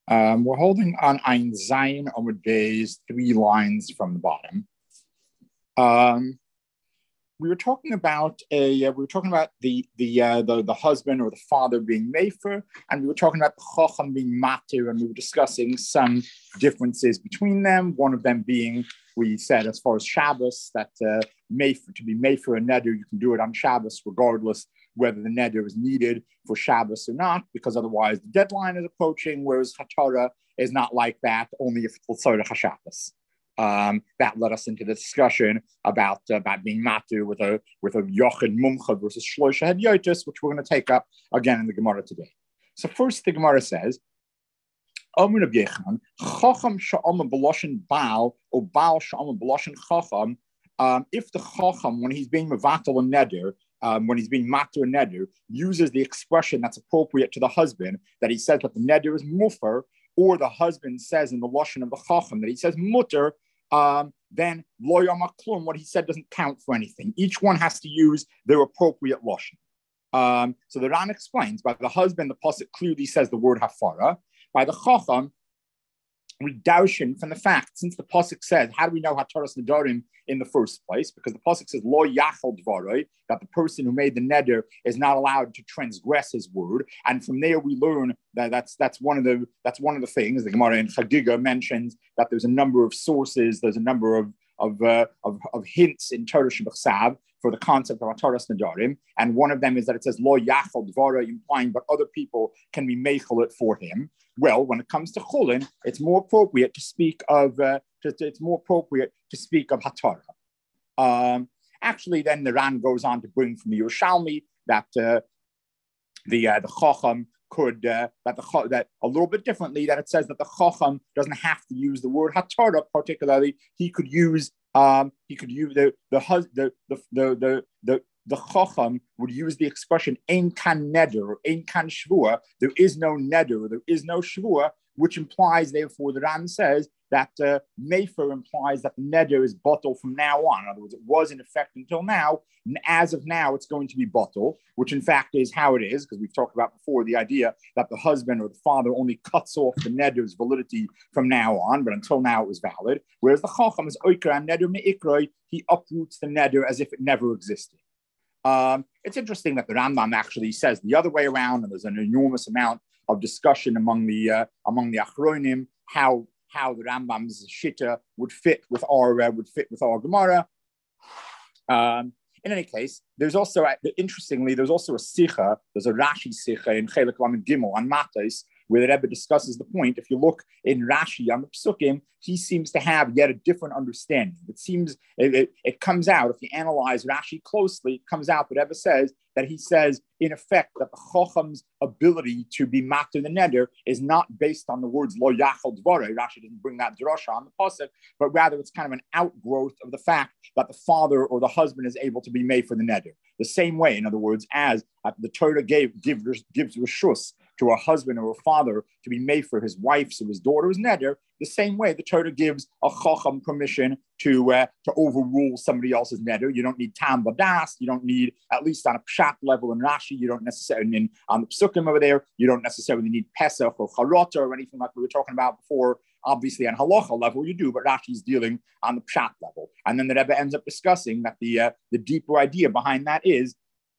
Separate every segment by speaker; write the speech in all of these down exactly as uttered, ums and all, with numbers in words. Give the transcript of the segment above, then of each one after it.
Speaker 1: Um, we're holding on Ein Zayin Amud Beis, three lines from the bottom. Um, we were talking about a uh, we were talking about the the, uh, the the husband or the father being mefer, and we were talking about the chacham being matir, and we were discussing some differences between them. One of them being, we said, as far as Shabbos, that uh, mefer, to be mefer a neder, you can do it on Shabbos regardless whether the neder is needed for Shabbos or not, because otherwise the deadline is approaching. Whereas Hatorah is not like that, only if it's L'Tzorech HaShabbos. Um, that led us into the discussion about uh, about being matu with a with a yochid mumcha versus shloisha hadyotis, which we're going to take up again in the Gemara today. So first, the Gemara says, "Amr Rabbi Yechon, chacham sha'am b'loshen baal or baal sha'am b'loshen chacham." Um, if the chacham, when he's being mevatel a neder, um, when he's being matu a neder, uses the expression that's appropriate to the husband, that he says that the neder is mufer, or the husband says in the lashon of the chacham that he says mutter, um, then lo yama klum, what he said doesn't count for anything. Each one has to use their appropriate lashon. Um, so the Ran explains, by the husband, the pasuk clearly says the word hafara. By the chacham, we daushin from the fact, since the pasuk says, how do we know hataras nedarim in the first place? Because the pasuk says lo yachal dvaroi, that the person who made the neder is not allowed to transgress his word, and from there we learn that that's that's one of the that's one of the things the Gemara in Chagiga mentions, that there's a number of sources, there's a number of of uh, of, of hints in Torah Shebachsav for the concept of hataras nedarim, and one of them is that it says lo yachal dvaroi, implying but other people can be meichel it for him. Well, when it comes to chulin, it's more appropriate to speak of. Uh, to, it's more appropriate to speak of hatara. Um, actually, then the Ran goes on to bring from the Yerushalmi that uh, the uh, the chacham could uh, that the that a little bit differently, that it says that the chacham doesn't have to use the word hatara particularly. He could use um, he could use the the the the the the, the the chacham would use the expression ein kan neder or ein kan shvua. There is no neder, there is no shvua, which implies, therefore, the Ran says that uh, mefer implies that the neder is bottle from now on. In other words, it was in effect until now, and as of now, it's going to be bottle, which in fact is how it is, because we've talked about before the idea that the husband or the father only cuts off the neder's validity from now on, but until now it was valid. Whereas the chacham is oikra and neder me'ikroi, he uproots the neder as if it never existed. Um, it's interesting that the Rambam actually says the other way around, and there's an enormous amount of discussion among the uh, among the Achronim how how the Rambam's shita would fit with our uh, would fit with our Gemara. Um, in any case, there's also uh, interestingly there's also a sicha, there's a Rashi sicha in Chelek Lamed Gimel on Matos, where the Rebbe discusses the point. If you look in Rashi on the Psukim, he seems to have yet a different understanding. It seems, it, it, it comes out, if you analyze Rashi closely, it comes out, the Rebbe says that he says, in effect, that the Chocham's ability to be matter the neder is not based on the words lo yachal dvarei. Rashi didn't bring that drasha on the pasuk, but rather it's kind of an outgrowth of the fact that the father or the husband is able to be made for the neder. The same way, in other words, as uh, the Torah gave, give, gives reshus to a husband or a father to be made for his wife's or his daughter's neder, the same way the Torah gives a chacham permission to uh, to overrule somebody else's neder. You don't need tam badas. You don't need, at least on a pshat level in Rashi, you don't necessarily, in, on the psukim over there, you don't necessarily need pesach or charota or anything like we were talking about before. Obviously, on halacha level, you do, but Rashi's dealing on the pshat level. And then the Rebbe ends up discussing that the uh, the deeper idea behind that is,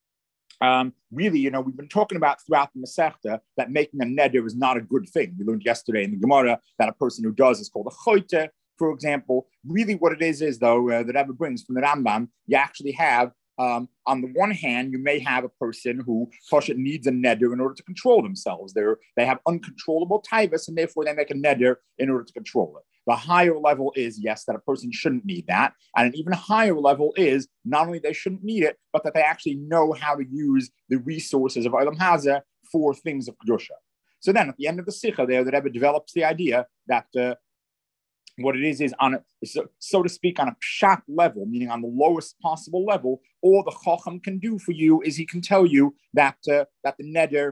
Speaker 1: Um, really, you know, we've been talking about throughout the Masechta that making a neder is not a good thing. We learned yesterday in the Gemara that a person who does is called a choite, for example. Really what it is is, though, uh, the Rebbe brings from the Rambam, you actually have, um, on the one hand, you may have a person who Pashat needs a neder in order to control themselves. They're, they have uncontrollable taivas, and therefore they make a neder in order to control it. The higher level is, yes, that a person shouldn't need that. And an even higher level is not only they shouldn't need it, but that they actually know how to use the resources of Olam Hazeh for things of Kedusha. So then at the end of the Sikha there, the Rebbe develops the idea that uh, what it is is, on a, so, so to speak, on a pshat level, meaning on the lowest possible level, all the Chacham can do for you is he can tell you that, uh, that the neder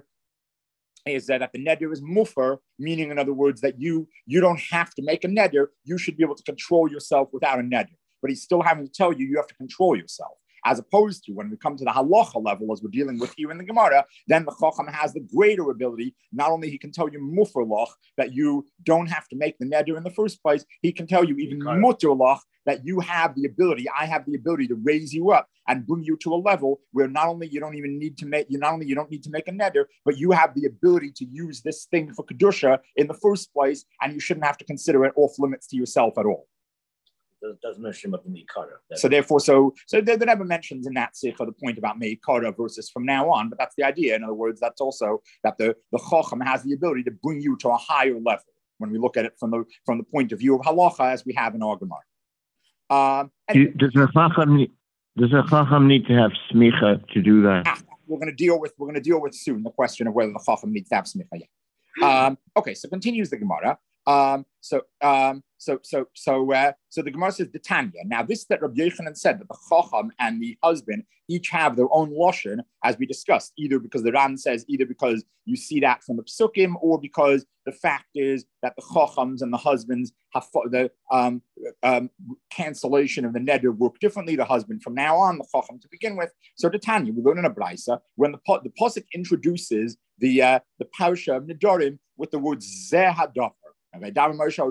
Speaker 1: is that, that the neder is mufer, meaning, in other words, that you you don't have to make a neder. You should be able to control yourself without a neder. But he's still having to tell you you have to control yourself. as opposed to when we come to the halacha level, as we're dealing with here in the Gemara, then the chacham has the greater ability. Not only he can tell you mufer lach, that you don't have to make the neder in the first place, he can tell you even muter lach, that you have the ability, I have the ability to raise you up and bring you to a level where not only you don't even need to make, you not only you don't need to make a neder, but you have the ability to use this thing for kedusha in the first place, and you shouldn't have to consider it off limits to yourself at all.
Speaker 2: It doesn't mention about the meikara.
Speaker 1: So therefore, so so there, there never mentions in that sikha the point about meikara versus from now on, but that's the idea. In other words, that's also that the the chacham has the ability to bring you to a higher level when we look at it from the from the point of view of halacha, as we have in our Gemara. Um,
Speaker 3: do, does the chacham need, does the chacham need to have smicha to do that?
Speaker 1: Ah, we're going to deal with we're going to deal with soon the question of whether the chacham needs to have smicha. Yeah. Um, okay, so continues the Gemara. Um, so, um, so, so, so, uh, so the Gemara says the Tanya. Now, this that Rabbi Yochanan said that the Chacham and the husband each have their own lashon, as we discussed, either because the Ran says either because you see that from the Psukim, or because the fact is that the Chachams and the husbands have the um, um, cancellation of the neder work differently. The husband from now on, the Chacham to begin with. So the Tanya, we learn in a brisa when the the pasuk introduces the uh, the parsha of Nedarim with the word Zeh Hadavar. This is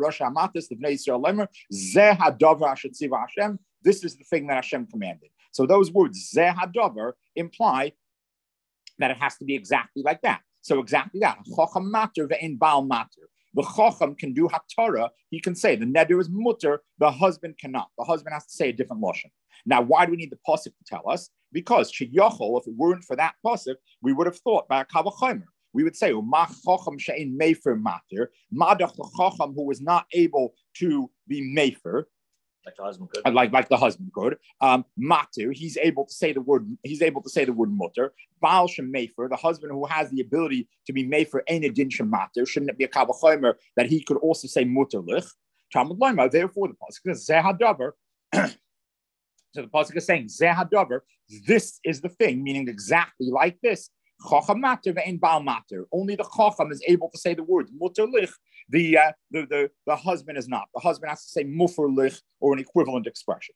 Speaker 1: the thing that Hashem commanded. So those words, Zeh Hadavar, imply that it has to be exactly like that. So exactly that. Chacham mater ve'en baal mater. The Chacham can do Hatorah. He can say the neder is mutter. The husband cannot. The husband has to say a different lashon. Now, why do we need the pasuk to tell us? Because Sheyachol, if it weren't for that pasuk, we would have thought by a kavachomer. We would say, Ma chacham she'ein mefer matir, madach the chacham who was not able to be mefer,
Speaker 2: like the husband could,
Speaker 1: like like the husband could. Um, matir, he's able to say the word. He's able to say the word mutter. Baal shem mefer, the husband who has the ability to be mefer ein edin shem matir. Shouldn't it be a kavachomer that he could also say mutter lich? Talmud Lema. Therefore, the pasuk is zeh hadavar. So the pasuk is saying zeh hadavar. This is the thing, meaning exactly like this. Chacham mater ve'en baal mater. Only the chacham is able to say the words mutter lich. The, uh, the the the husband is not. The husband has to say mufer lich or an equivalent expression.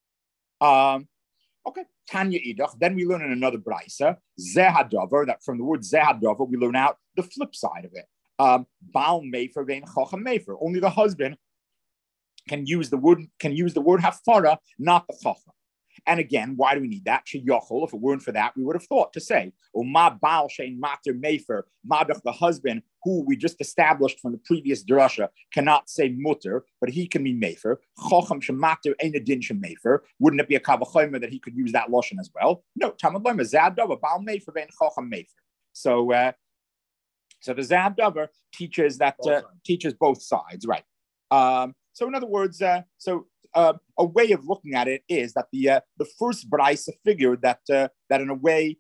Speaker 1: Um, okay. Tanya idach. Then we learn in another brisa zeh hadavar, that from the word zeh hadavar we learn out the flip side of it. Um, baal mefer ve'en chacham mefer. Only the husband can use the word can use the word hafara, not the chacham. And again, why do we need that? Sheyachol, if it weren't for that, we would have thought to say, "O ma baal shein mater mefer, madach the husband who we just established from the previous drasha cannot say mutter, but he can be mefer. Chacham shemater ein adin shemefer. Wouldn't it be a kavachomer that he could use that lashon as well? No, Talmud Lema zad davar baal mefer vein chacham mefer. So, uh, so the zad davar teaches that uh, teaches both sides, right? Um, so, in other words, uh, so. Uh, a way of looking at it is that the uh, the first brisa figured that uh, that in a way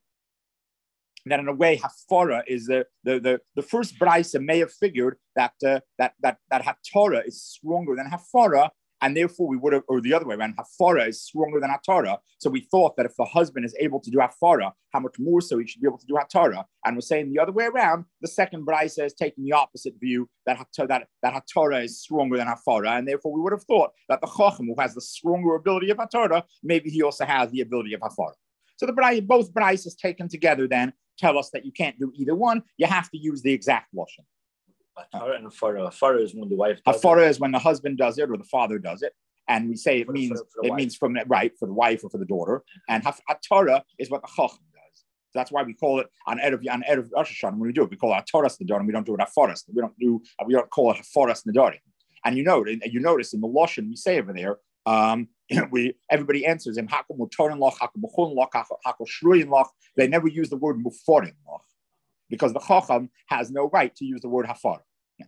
Speaker 1: that in a way hafara is the the the, the first brisa may have figured that uh, that that that hatorah is stronger than hafara, and therefore we would have, or the other way around, hafara is stronger than hatorah. So we thought that if the husband is able to do hafara, how much more so he should be able to do hatorah. And we're saying the other way around. The second brisa is taking the opposite view that that that hatorah is stronger than hafara, and therefore we would have thought that the chacham who has the stronger ability of hatorah, maybe he also has the ability of hafara. So the both brises taken together then tell us that you can't do either one. You have to use the exact lashon.
Speaker 2: Hafara and hafara. Hafara is when the wife does
Speaker 1: hafara
Speaker 2: it.
Speaker 1: is when the husband does it or the father does it, and we say it
Speaker 2: For-
Speaker 1: means
Speaker 2: for- for the
Speaker 1: it
Speaker 2: wife.
Speaker 1: means from right for the wife or for the daughter. And haf- hatorah is what the chacham does. So that's why we call it on erev on erev Rosh Hashanah. When we do it, we call it hatoras nedarim. We don't do it hafaras. We don't do we don't call it hafaras nedarim. And you know, and you notice in the lashon we say over there, um, we everybody answers him hakel mutorin loch, hakel b'chulin loch, hakel shruyin loch. They never use the word muforin loch because the chacham has no right to use the word hafara.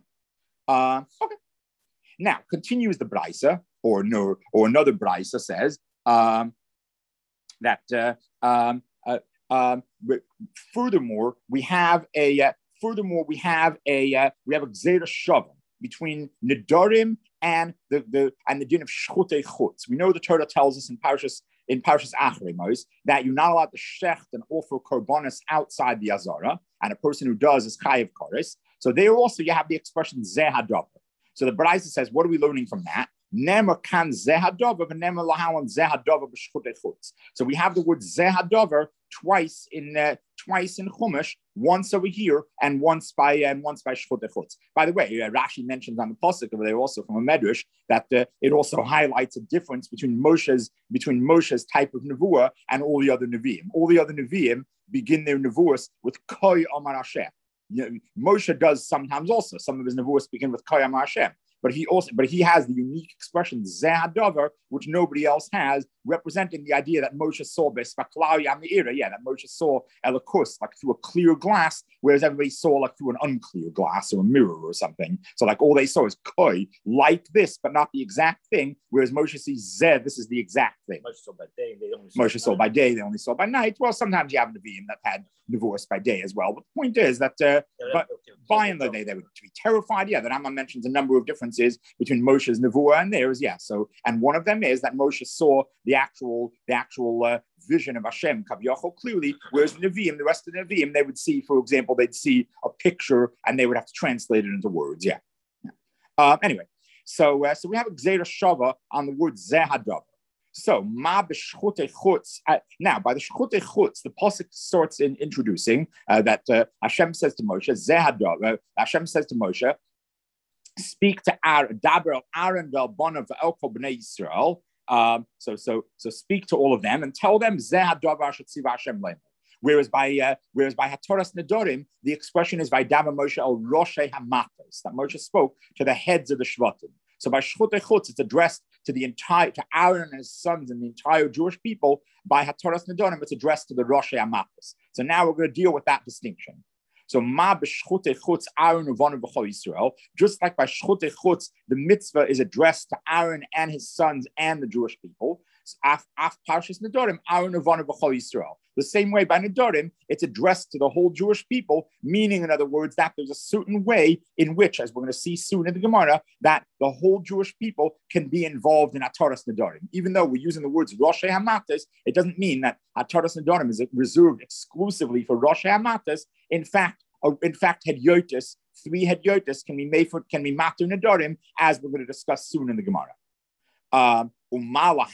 Speaker 1: Uh, okay. Now continues the brisa, or no, or another brisa says um, that. Uh, um, uh, um, furthermore, we have a. Uh, furthermore, we have a. Uh, we have a gzeira shavim between nedarim and the, the and the din of shchutei chutz. We know the Torah tells us in Parshas in Parshas Achrei Mos that you're not allowed to shecht and offer korbanos outside the azara, and a person who does is chayiv koris. So there also you have the expression zeh hadavar. So the Brisa says, what are we learning from that? Nemer kan zehadover, but nemer lahalan zehadover b'shchutei chutz. So we have the word zehadover twice in uh, twice in Chumash, once over here and once by and once by shchutei chutz. By the way, uh, Rashi mentions on the pasuk over there also from a medrash that uh, it also highlights a difference between Moshe's between Moshe's type of nevuah and all the other neviim. All the other neviim begin their nevuahs with Koi Amar Hashem. You know, Moshe does sometimes also. Some of his nevuahs begin with Koi Amar Hashem. But he also, but he has the unique expression Zehadavar, which nobody else has, representing the idea that Moshe saw Bespaklaw Yamira, yeah, that Moshe saw Elikus like through a clear glass, whereas everybody saw like through an unclear glass or a mirror or something. So like all they saw is Koi, like this, but not the exact thing. Whereas Moshe sees Zeh, this is the exact thing.
Speaker 2: Moshe saw by day, they only saw
Speaker 1: Moshe saw by day, they only saw by night. Well, sometimes you have Nevi'im that had divorce by day as well. But the point is that, uh, but by and large, they, they would be terrified. Yeah, the Rambam mentions a number of differences between Moshe's nevuah and theirs. Yeah, so and one of them is that Moshe saw the actual the actual uh, vision of Hashem Kaviyachol clearly, whereas the Nevi'im, the rest of the Nevi'im, they would see, for example, they'd see a picture and they would have to translate it into words. Yeah. yeah. Uh, anyway, so uh, so we have a Gzeira Shava on the word Zehadav. So, ma b'shchutei chutz. Uh, now, by the shchutei chutz, the pasuk starts in introducing uh, that uh, Hashem says to Moshe, Zehadav. Uh, Hashem says to Moshe, speak to Aaron, Daber Aaron vel bonav ve'elkol b'nei Yisrael. Um, so, so, so, speak to all of them and tell them Zehadav shetziva Hashem leinu. Whereas by uh, whereas by Hatoras Nedorim, the expression is by Daber Moshe el Roshei Hamatos, that Moshe spoke to the heads of the Shvatim. So by Shchutei Chutz, it's addressed to the entire, to Aaron and his sons and the entire Jewish people. By Hatoras Nedorim, it's addressed to the Roshei Hamatos. So now we're going to deal with that distinction. So ma b'shchutei chutz Aaron uvanu b'chol Yisrael. Just like by Shchutei Chutz, the mitzvah is addressed to Aaron and his sons and the Jewish people. So af af Parshas Nedorim, Aaron uvanu b'chol Yisrael. The same way by Nedorim, it's addressed to the whole Jewish people, meaning, in other words, that there's a certain way in which, as we're going to see soon in the Gemara, that the whole Jewish people can be involved in Hataras Nedorim. Even though we're using the words Roshei Hamatas, it doesn't mean that Hataras Nedorim is reserved exclusively for Roshei Hamatas. In fact, uh, in fact, Hedyotis, three Hedyotis can be made for, can be Matur Nedorim, as we're going to discuss soon in the Gemara. Um, and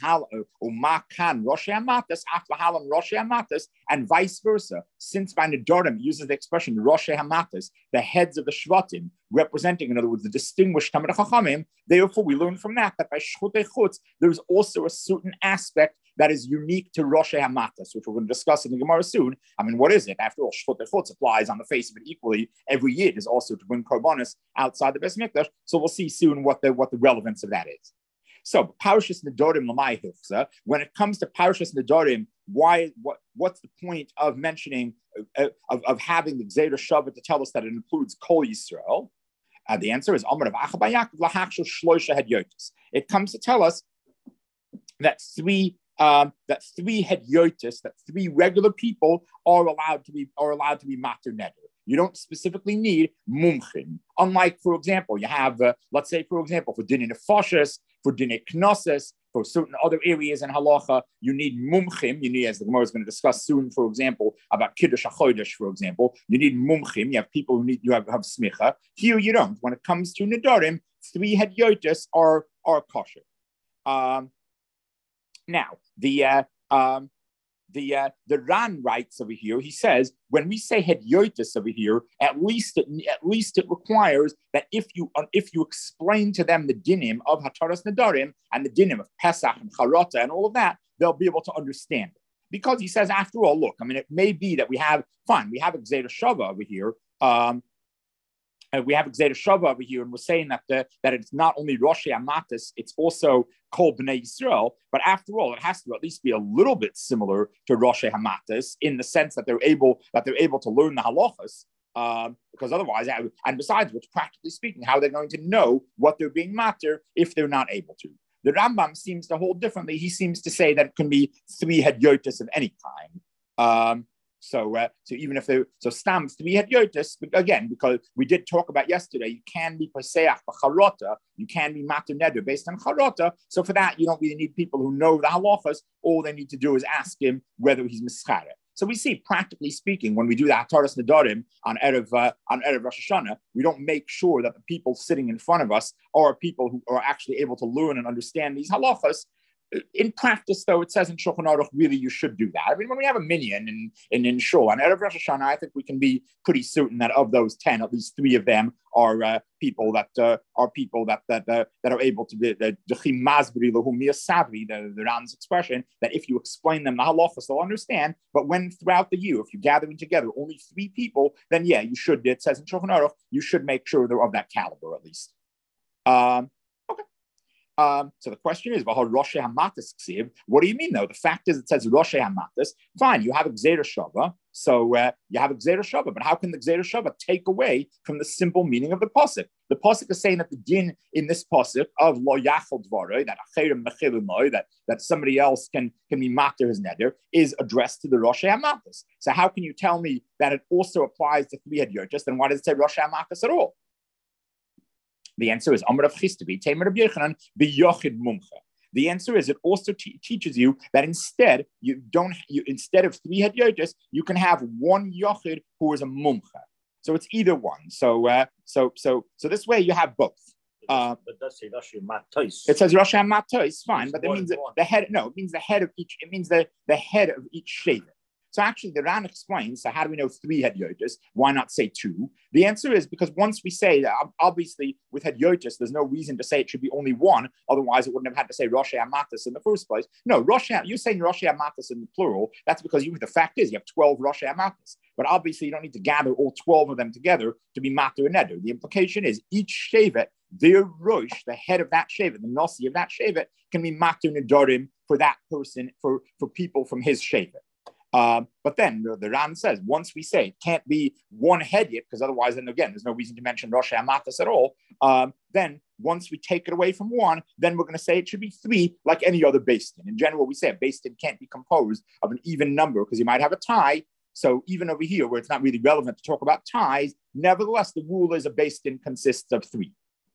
Speaker 1: vice versa. Since by Nedorim uses the expression Roshei Hamatas, the heads of the Shvatim, representing, in other words, the distinguished Talmidei Chachamim, therefore we learn from that that by Shchutei Chutz there is also a certain aspect that is unique to Roshei Hamatas, which we're going to discuss in the Gemara soon. I mean, what is it? After all, Shchutei Chutz applies on the face of it equally every year. Is also to bring korbanos outside the Beis Mikdash. So we'll see soon what the what the relevance of that is. So, Parshas Nedorim L'mai Hifza, when it comes to Parshas Nedorim, why, what, what's the point of mentioning, uh, of, of having the Gzeira Shava to tell us that it includes Kol Yisrael? Uh, the answer is, Amar of Achabayak L'hachshel Shloisha Hedyotis. It comes to tell us that three, um, that three Hedyotis, that three regular people are allowed to be, are allowed to be Matur Neder. You don't specifically need mumchim. Unlike, for example, you have, uh, let's say, for example, for dinei nefashos, for dinei knossos, for certain other areas in halacha, you need mumchim. You need, as the Gemara is going to discuss soon, for example, about kiddush hachodesh, for example, you need mumchim. You have people who need, you have, have smicha. Here you don't. When it comes to nedarim, three hedyotis are are kosher. Um, now the uh, um, The uh, the Ran writes over here. He says when we say hedyotis over here, at least it, at least it requires that if you uh, if you explain to them the dinim of Hataras Nedarim and the dinim of Pesach and Charata and all of that, they'll be able to understand it. Because he says, after all, look, I mean, it may be that we have fine, we have a Gzeira Shava over here. Um, Uh, we have a Gzeira Shava over here, and we're saying that the, that it's not only Roshei Hamatas, it's also called Bnei Yisrael. But after all, it has to at least be a little bit similar to Roshei Hamatas in the sense that they're able that they're able to learn the halachas. Um, because otherwise, and besides which, practically speaking, how they're going to know what they're being matter if they're not able to. The Rambam seems to hold differently. He seems to say that it can be three hedyotis of any kind. Um, So, uh, so even if they so stam three hedyotis, again, because we did talk about yesterday, you can be paseach b'charota, you can be matur neder based on charota. So for that, you don't really need people who know the halachas. All they need to do is ask him whether he's mischare. So we see, practically speaking, when we do the Hataras Nedarim on Erev, uh, on Erev Rosh Hashanah, we don't make sure that the people sitting in front of us are people who are actually able to learn and understand these halachas. In practice, though, it says in Shulchan Aruch, really, you should do that. I mean, when we have a minyan in, in, in Shul, on Erev Rosh Hashanah, I think we can be pretty certain that of those ten, at least three of them are uh, people that uh, are people that that uh, that are able to be the Dechim Masbri Lahum Sabri, the the Ran's expression, that if you explain them the halachas, they'll understand. But when throughout the year, if you're gathering together only three people, then yeah, you should. It says in Shulchan Aruch, you should make sure they're of that caliber at least. Um, Um, so the question is, what do you mean, though? The fact is, it says Rosh Hamatis. Fine, you have a Gzeira Shava, so uh, you have a Gzeira Shava, but how can the Gzeira Shava take away from the simple meaning of the pasuk? The pasuk is saying that the din in this pasuk of Lo Yachol Dvarei, that Acherim Mechilunoi, that that somebody else can can be matter his neder, is addressed to the Rosh Hamatis. So how can you tell me that it also applies to three Hadyotis? Then why does it say Rosh Hamatis at all? The answer is Amar of Chistabi, Tamer of Yechanan, B'Yochid Mumcha. The answer is it also te- teaches you that instead you don't you instead of three Hadyotis, you can have one Yochid who is a Mumcha. So it's either one. So uh, so so so this way you have both. Uh,
Speaker 2: but does say Rosh Matos.
Speaker 1: It says Rosh Matos, fine,
Speaker 2: It's
Speaker 1: but it means that
Speaker 2: one.
Speaker 1: the head. No, it means the head of each. It means the the head of each shaver. So actually, the Ran explains, so how do we know three Hadyotis? Why not say two? The answer is because once we say that, obviously, with Hadyotis, there's no reason to say it should be only one. Otherwise, it wouldn't have had to say Rosh Hamatis in the first place. No, Rosh you're saying Rosh Hamatis in the plural. That's because you. The fact is, you have twelve Rosh Hamatis. But obviously, you don't need to gather all twelve of them together to be Matur and Neder. The implication is each Shevet, their Rosh, the head of that Shevet, the Nasi of that Shevet, can be Matur Nedarim for that person, for, for people from his Shevet. Um, but then the, the Ran says, once we say it can't be one head yet, because otherwise, then again, there's no reason to mention Rosh Hamatis at all. Um, then once we take it away from one, then we're going to say it should be three, like any other Beis Din. In general, we say a Beis Din can't be composed of an even number because you might have a tie. So even over here, where it's not really relevant to talk about ties, nevertheless, the rule is a Beis Din consists of three.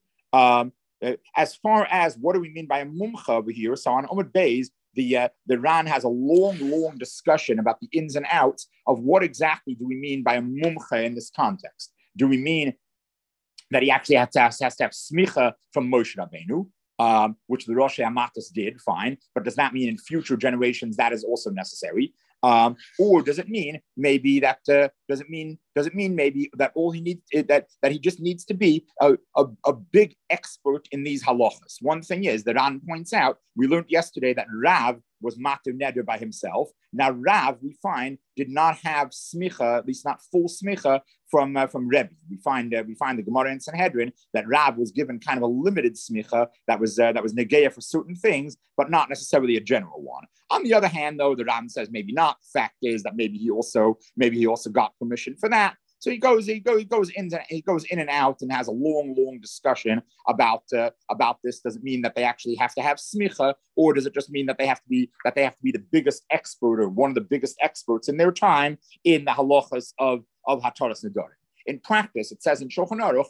Speaker 1: Um, as far as what do we mean by a mumcha over here, so on Omid Beis, The uh, the Ran has a long, long discussion about the ins and outs of what exactly do we mean by a mumcha in this context. Do we mean that he actually has to have, has to have smicha from Moshe Rabbeinu, um, which the Rosh Hamatis did, fine, but does that mean in future generations that is also necessary? Um, or does it mean maybe that uh, does it mean does it mean maybe that all he needs that that he just needs to be a, a, a big expert in these halachas? One thing is that Ran points out, we learned yesterday that Rav was matur neder by himself. Now Rav, we find, did not have smicha, at least not full smicha from uh, from Rebbe. We find uh, we find the Gemara in Sanhedrin that Rav was given kind of a limited smicha that was uh, that was negeya for certain things, but not necessarily a general one. On the other hand, though, the Ram says maybe not. Fact is that maybe he also maybe he also got permission for that. So he goes, he goes, he goes in, he goes in and out, and has a long, long discussion about uh, about this. Does it mean that they actually have to have smicha, or does it just mean that they have to be that they have to be the biggest expert or one of the biggest experts in their time in the halachas of of Hataras Nedarim? In practice, it says in Shulchan Aruch,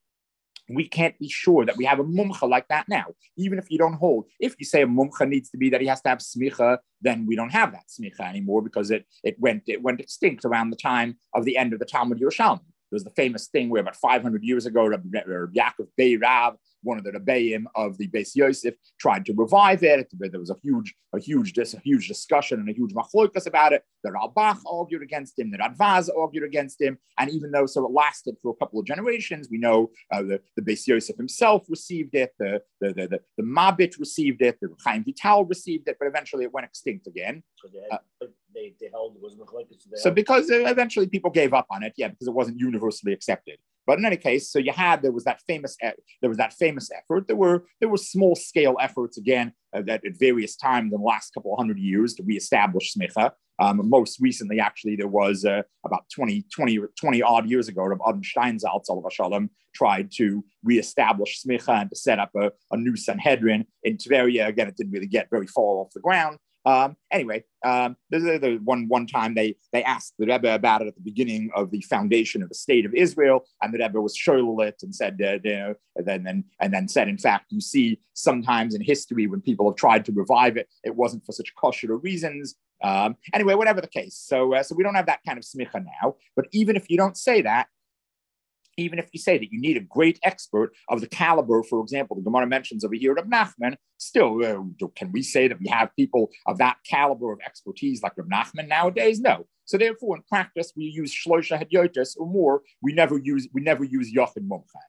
Speaker 1: we can't be sure that we have a mumcha like that now. Even if you don't hold, if you say a mumcha needs to be that he has to have smicha, then we don't have that smicha anymore because it it went it went extinct around the time of the end of the Talmud Yerushalmi. There was the famous thing where about five hundred years ago, Rabbi Yaakov Bei Rav, one of the Rebbeim of the Beis Yosef, tried to revive it. There was a huge, a huge, a huge discussion and a huge machlokas about it. The Ralbach argued against him. The Radvaz argued against him. And even though so it lasted for a couple of generations, we know uh, the, the Beis Yosef himself received it. The the the, the, the Mabit received it. The Chaim Vital received it. But eventually it went extinct again.
Speaker 2: So they, had, uh, they, they held it was machlokas.
Speaker 1: So because eventually people gave up on it, yeah, because it wasn't universally accepted. But in any case, so you had there was that famous there was that famous effort. There were there were small scale efforts again uh, that at various times in the last couple of hundred years to reestablish smicha. Um, most recently, actually, there was uh, about twenty, twenty, twenty odd years ago, Rav Adam Steinsaltz, Olav Shalom, tried to reestablish smicha and to set up a, a new Sanhedrin in Tveria. Again, it didn't really get very far off the ground. Um, anyway, um, there's, there's one one time they they asked the Rebbe about it at the beginning of the foundation of the state of Israel, and the Rebbe was shoyl it and said, uh, you know, and then and, and then said, in fact, you see sometimes in history when people have tried to revive it, it wasn't for such kosher reasons. Um, anyway, whatever the case, so uh, so we don't have that kind of smicha now. But even if you don't say that, even if you say that you need a great expert of the caliber, for example, the Gemara mentions over here of Nachman, still, uh, can we say that we have people of that caliber of expertise like Reb Nachman nowadays? No. So therefore, in practice, we use Shlosha Hadyotis or more. We never use we never use Yochid Mumcha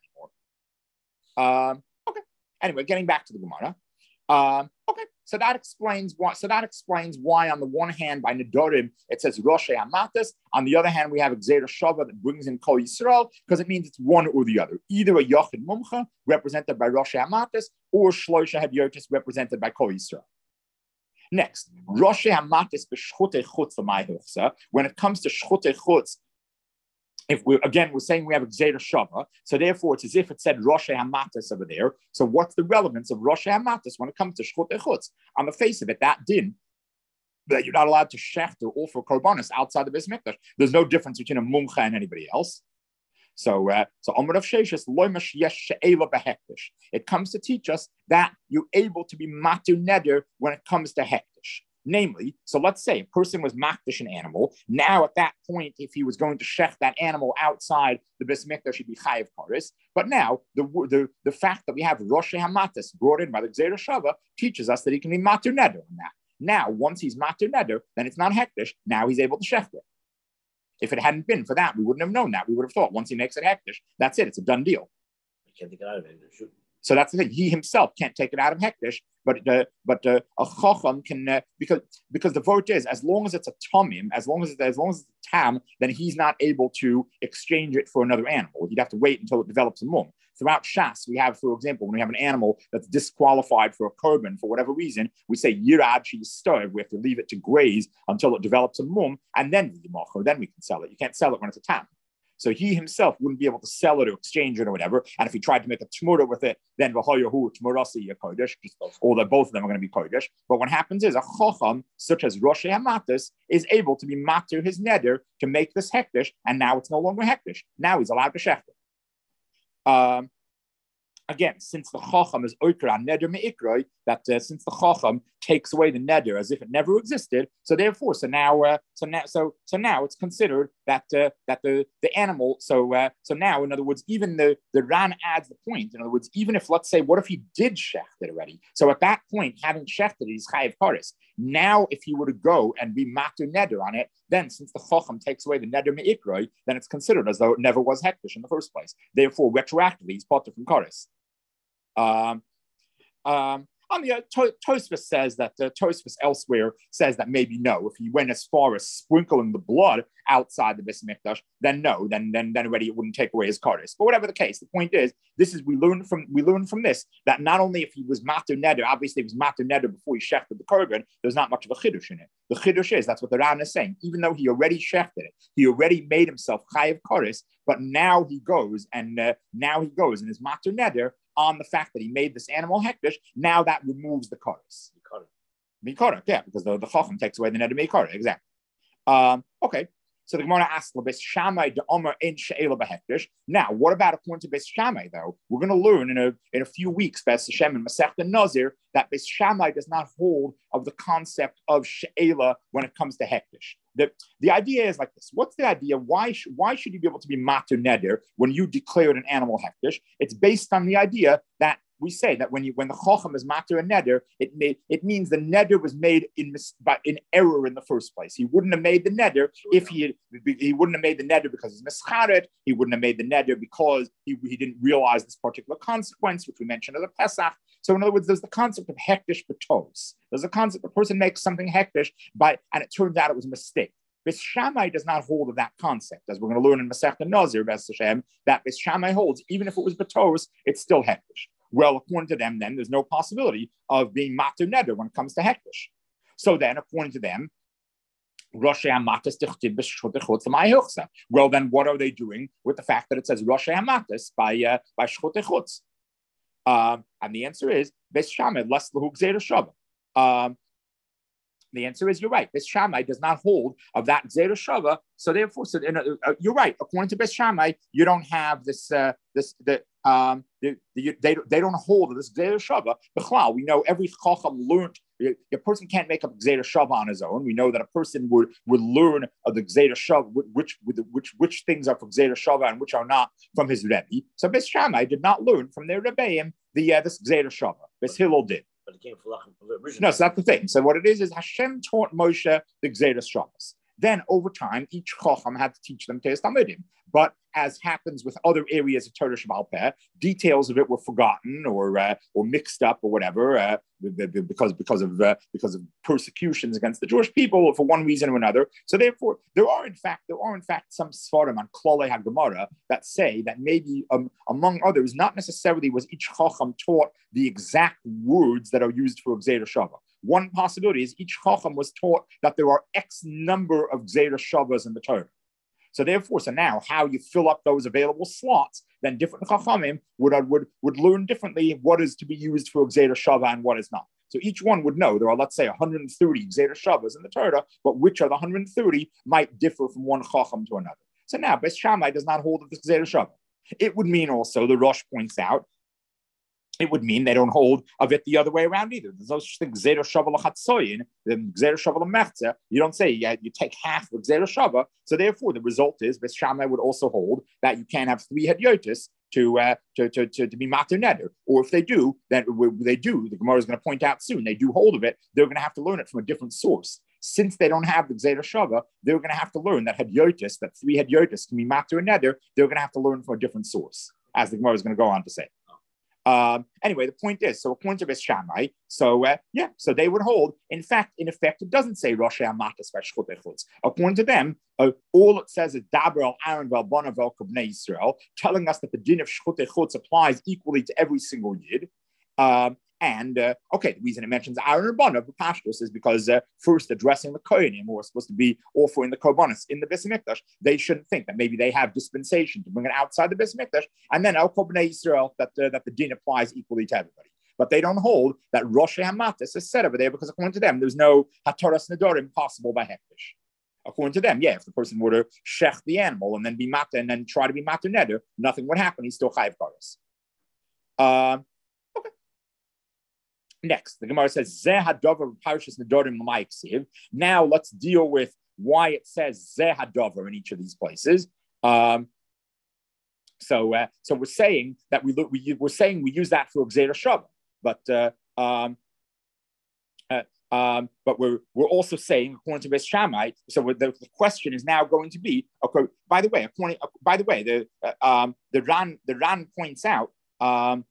Speaker 1: anymore. Um, okay. Anyway, getting back to the Gemara. Um, okay, so that explains why. So that explains why, on the one hand, by Nedorim it says Roshei Amatis. On the other hand, we have Gzeira Shava that brings in Kol Yisrael because it means it's one or the other, either a Yochid Mumcha represented by Roshei Amatis or Shlosha Hadyotis represented by Kol Yisrael. Next, Roshei Amatis b'Shchutei Chutz l'Mayhuchsa. When it comes to Shchutei Chutz, if we're again we're saying we have a Gzeira Shava, so therefore it's as if it said Roshei Hamatis over there. So what's the relevance of Roshei Hamatis when it comes to Shchutei Chutz? On the face of it, that din that you're not allowed to shecht or offer korbanos outside the Beis Mikdash. There's no difference between a mumcha and anybody else. So, uh, so Amar of Sheshes loymash yesh she'ela behektish. It comes to teach us that you're able to be matu neder when it comes to hektish. Namely, so let's say a person was makdish an animal. Now, at that point, if he was going to shech that animal outside the Beis Mikdash, he'd be chayiv kares. But now, the, the, the fact that we have Roshei Hamatis brought in by the Gzeira Shava teaches us that he can be matur neder on that. Now, once he's matur neder, then it's not hektish. Now he's able to shech it. If it hadn't been for that, we wouldn't have known that. We would have thought once he makes it hektish, that's it. It's a done deal.
Speaker 2: I can't take it out of it.
Speaker 1: So that's the thing. He himself can't take it out of hektish, but uh, but uh, a chacham can uh, because because the vote is as long as it's a tamim, as long as it's, as long as it's a tam, then he's not able to exchange it for another animal. He'd have to wait until it develops a mum. Throughout Shas, we have, for example, when we have an animal that's disqualified for a korban for whatever reason, we say yirad she'yistorv. We have to leave it to graze until it develops a mum, and then then we can sell it. You can't sell it when it's a tam. So he himself wouldn't be able to sell it or exchange it or whatever. And if he tried to make a tmura with it, then v'hoyahu tmurasi kodesh, although both of them are going to be kodesh. But what happens is a chacham, such as Roshei Hamatis, is able to be matur his neder to make this hektish, and now it's no longer hektish. Now he's allowed to shech it. Um, Again, since the chacham is oikra neder meikroi, that uh, since the chacham takes away the neder as if it never existed, so therefore, so now, uh, so now, so so now it's considered that uh, that the the animal. So uh, so now, in other words, even the the Ran adds the point. In other words, even if let's say, what if he did shecht it already? So at that point, having shechted it, he's chayiv kares. Now, if he were to go and be matur neder on it, then since the chacham takes away the neder meikroi, then it's considered as though it never was hektish in the first place. Therefore, retroactively, he's potter from kares. Um, um, on the uh, to- Tosfos says that uh, Tosfos elsewhere says that maybe no. If he went as far as sprinkling the blood outside the Beis Mikdash, then no, then then then already it wouldn't take away his kares. But whatever the case, the point is, this is we learn from we learn from this that not only if he was matur neder, obviously he was matur neder before he shechted the korban, there's not much of a chiddush in it. The chiddush is that's what the Ran is saying. Even though he already shechted it, he already made himself chayiv kares, but now he goes and uh, now he goes and is matur neder on the fact that he made this animal hektish. Now that removes the kares. Mikara, yeah, because the, the chacham takes away the neder mikara, exactly. Um, okay, so the Gemara asks, Beis Shammai de Omer ein she'ela behektish. Now, what about according to Beis Shammai, though? We're going to learn in a in a few weeks, Beis Hashem and Masechta Nazir, that Beis Shammai does not hold of the concept of she'ela when it comes to hektish. The, the idea is like this. What's the idea? Why, sh- why should you be able to be matur neder when you declared an animal hektish? It's based on the idea that we say that when you when the chacham is matur and neder, it made it means the neder was made in by in error in the first place. He wouldn't have made the neder if he had, he wouldn't have made the neder because he's mischaret. He wouldn't have made the neder because he, he didn't realize this particular consequence, which we mentioned as a Pesach. So in other words, there's the concept of hektish betos. There's a concept a person makes something hektish by and it turns out it was a mistake. Beis Shammai does not hold of that concept, as we're going to learn in Masechta Nazir, Beis Hashem, that Beis Shammai holds, even if it was betos, it's still hektish. Well, according to them, then there's no possibility of being matur neder when it comes to hektish. So then, according to them, Roshei Hamatis tichtiv b'shchutei chutz l'mayhuchsa. Well, then what are they doing with the fact that it says Roshei Hamatis by uh, by shchutei chutz? Um, and the answer is Beis Shammai less l'hu gzeira shava. Um, The answer is you're right. Beis Shammai does not hold of that Gzeira Shava. So therefore, so, uh, you're right. According to Beis Shammai, you don't have this uh, this the um the, the, they they don't hold of this Gzeira Shava. B'chlal, we know every Chacham learned. A person can't make up Gzeira Shava on his own. We know that a person would would learn of the Gzeira Shava, which which which things are for Gzeira Shava and which are not from his Rebbe. So Beis Shammai did not learn from their Rebbeim the uh, this Gzeira Shava. Beis Hillel did.
Speaker 2: But it came from the original.
Speaker 1: No, so that's the thing. So what it is is Hashem taught Moshe the Gzeira Shavas. Then over time, each Chacham had to teach them Teis Talmudim. But as happens with other areas of Torah Sheba'al Peh, details of it were forgotten or uh, or mixed up or whatever uh, because because of uh, because of persecutions against the Jewish people for one reason or another. So therefore, there are in fact there are in fact some svarim on Klolei HaGemara that say that maybe um, among others, not necessarily was each Chacham taught the exact words that are used for Gzeira Shava. One possibility is each Chacham was taught that there are X number of Gzeira Shavas in the Torah. So therefore, so now how you fill up those available slots, then different Chachamim would, would, would learn differently what is to be used for Gzeira Shava and what is not. So each one would know there are, let's say, one hundred thirty Gzeira Shavas in the Torah, but which are the one hundred thirty might differ from one Chacham to another. So now Beis Shammai does not hold of this Gzeira Shava. It would mean also, the Rosh points out, it would mean they don't hold of it the other way around either. There's no such thing, Gzeira Shava l'chatzoyin, the Gzeira Shava l'mechza. You don't say yeah, you take half of Gzeira Shava. So therefore, the result is Beis Shammai would also hold that you can't have three hedyotis to, uh, to, to, to, to be mater neder. Or if they do, then they do, the Gemara is going to point out soon, they do hold of it, they're going to have to learn it from a different source. Since they don't have the Gzeira Shava, they're going to have to learn that hedyotis, that three hedyotis can be mater neder, they're going to have to learn from a different source, as the Gemara is going to go on to say. Um, anyway, the point is, so according to Beis Shammai, so uh, yeah, so they would hold. In fact, in effect, it doesn't say Rosh Hamatas v'Shchutei Chutz. According to them, uh, all it says is Daber al Aaron v'al Banav v'al Kibnei Yisrael, telling us that the din of Shchutei Chutz applies equally to every single yid. Um, and uh, okay, the reason it mentions Aaron and Banav Pashtus is because uh, first addressing the Kohanim, who are supposed to be offering the Korbanos in the Beis Hamikdash, they shouldn't think that maybe they have dispensation to bring it outside the Beis Hamikdash, and then Al Kibnei Yisrael that uh, that the din applies equally to everybody. But they don't hold that Rosh Hamatas is said over there because according to them, there's no Hataras Nedorim possible by Hektish. According to them, yeah, if the person were to shech the animal and then be matter and then try to be matter neder, nothing would happen. He's still chayiv karas. Um, okay. Next, the Gemara says Zeh hadover parshas nedorim l'mayiksiv. Now let's deal with why it says Zeh hadover in each of these places. Um, so, uh, so we're saying that we look, we we're saying we use that for Gzeira Shava, but uh, um, uh, Um, but we're we're also saying, according to Beis Shammai, so the, the question is now going to be, okay, by the way, according, uh, by the way, the uh, um, the Ran the Ran points out, um,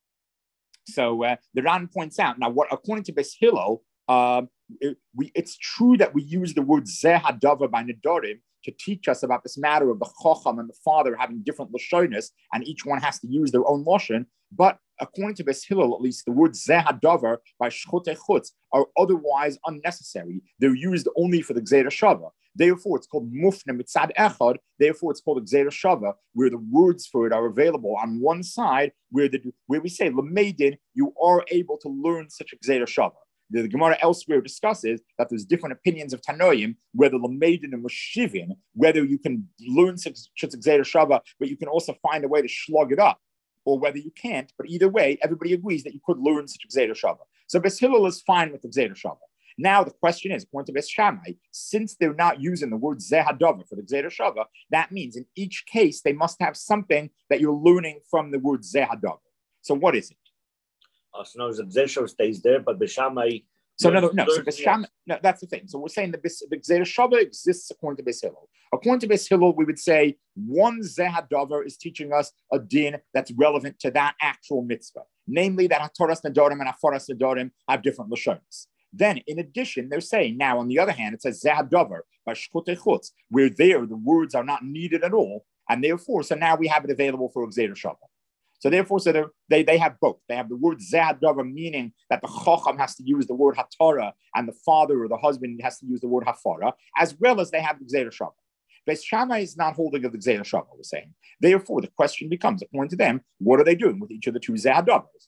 Speaker 1: so uh, the Ran points out now what according to Beis Hillel, um, it, we it's true that we use the word Zeh Hadava by Nedorim to teach us about this matter of the Chacham and the father having different lashonis, and each one has to use their own lashon. But according to Beis Hillel, at least, the words Zeh Hadavar by Shchutei Chutz are otherwise unnecessary. They're used only for the Gzeira Shava. Therefore, it's called Mufne Mitzad Echad. Therefore, it's called the Gzeira Shava, where the words for it are available on one side, where the where we say Lameidin, you are able to learn such a Gzeira Shava. The, the Gemara elsewhere discusses that there's different opinions of Tanoim, whether Lameidin and Meshivin, whether you can learn such a Gzeira Shava, but you can also find a way to slug it up, or whether you can't. But either way, everybody agrees that you could learn such a Gzeira Shava. So Beis Hillel is fine with the Gzeira Shava. Now the question is, according to Beis Shammai, since they're not using the word Zeh Hadava for the Gzeira Shava, that means in each case they must have something that you're learning from the word Zeh Hadava. So what is it?
Speaker 2: Uh, so no, the Gzeira Shava stays there, but Beis Shammai.
Speaker 1: So no, no, no. So Beis Shammai, no, that's the thing. So we're saying the, the Gzeira Shava exists according to Beis Hillel. According to Beis Hillel, we would say one Zeh Hadavar is teaching us a din that's relevant to that actual mitzvah, namely that Hataras Nedorim and Afaras Nedorim have different lashonos. Then, in addition, they're saying now, on the other hand, it says Zeh Hadavar by Shchutei Chutz, where there the words are not needed at all, and therefore, so now we have it available for a Gzeira Shava. So therefore, so they they have both. They have the word Zeh Hadavar, meaning that the Chacham has to use the word Hatara, and the father or the husband has to use the word Hafara, as well as they have the Gzeira Shava. Beis Shammai is not holding of the Gzeira Shava, we're saying. Therefore, the question becomes, according to them, what are they doing with each of the two Zeh Hadavars?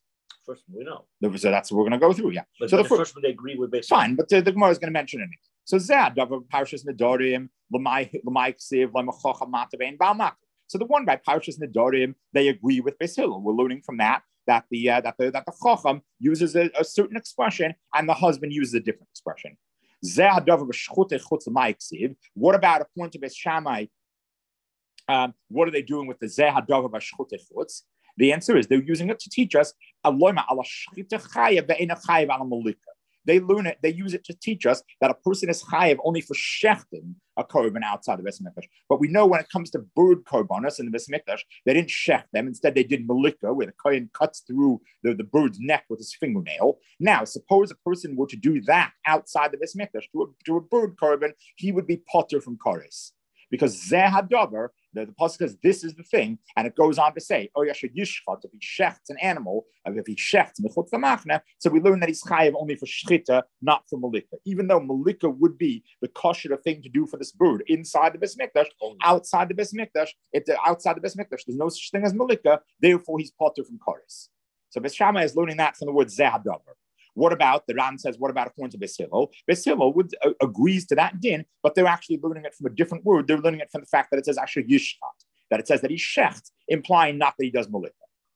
Speaker 2: first one we know.
Speaker 1: So that's what we're going to go through, yeah.
Speaker 2: But
Speaker 1: so
Speaker 2: the,
Speaker 1: the
Speaker 2: first one they agree with basically.
Speaker 1: Fine, but the, the Gemara is going to mention it. So Zad, Parshas Nedorim, Lamai Ksiv, Lamachocha Matavein Balmak. So the one by Parshas Nedorim, they agree with Beis Hillel. We're learning from that that the uh, that the that the Chacham uses a, a certain expression and the husband uses a different expression. What about according to Beis Shammai? Um, what are they doing with the Zeh Hadavar B'Shchutei Chutz? The answer is they're using it to teach us They learn it, they use it to teach us that a person is chayiv only for shechting a korban outside the Beis Mikdash. But we know when it comes to bird korbanos in the Beis Mikdash, they didn't shecht them. Instead, they did malika, where the kohen cuts through the, the bird's neck with his fingernail. Now, suppose a person were to do that outside the Beis Mikdash to a, to a bird korban, he would be potter from koris. Because Zeh Hadavar, the, the pasuk says this is the thing, and it goes on to say, "Oh yashad yishchat," if he shechts an animal, if he shechts mechutz lamachna, so we learn that he's chayiv only for shchita, not for malika. Even though malika would be the kosher thing to do for this bird inside the Beis Mikdash, outside the Beis Mikdash, if the outside the Beis Mikdash, there's no such thing as malika. Therefore, he's potter from koris. So Beis Shammai is learning that from the word Zeh Hadavar. What about, the Ran says, what about according to Beis Hillel? Beis Hillel would, uh, agrees to that din, but they're actually learning it from a different word. They're learning it from the fact that it says actually yishchat, that it says that he shecht, implying not that he does malika.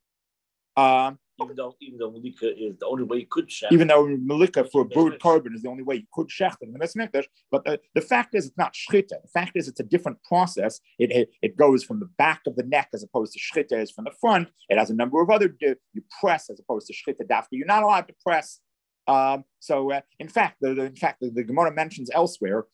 Speaker 1: Um,
Speaker 2: even though even though malika is the only way you could shecht.
Speaker 1: Even though malika for a bird korban is the only way you could shecht in the Beis Mikdash, but the, the fact is it's not shchita. The fact is it's a different process. It, it it goes from the back of the neck as opposed to shchita is from the front. It has a number of other, you press as opposed to shchita dafka. You're not allowed to press. Um, so, uh, in fact, the, the in fact the, the Gemara mentions elsewhere.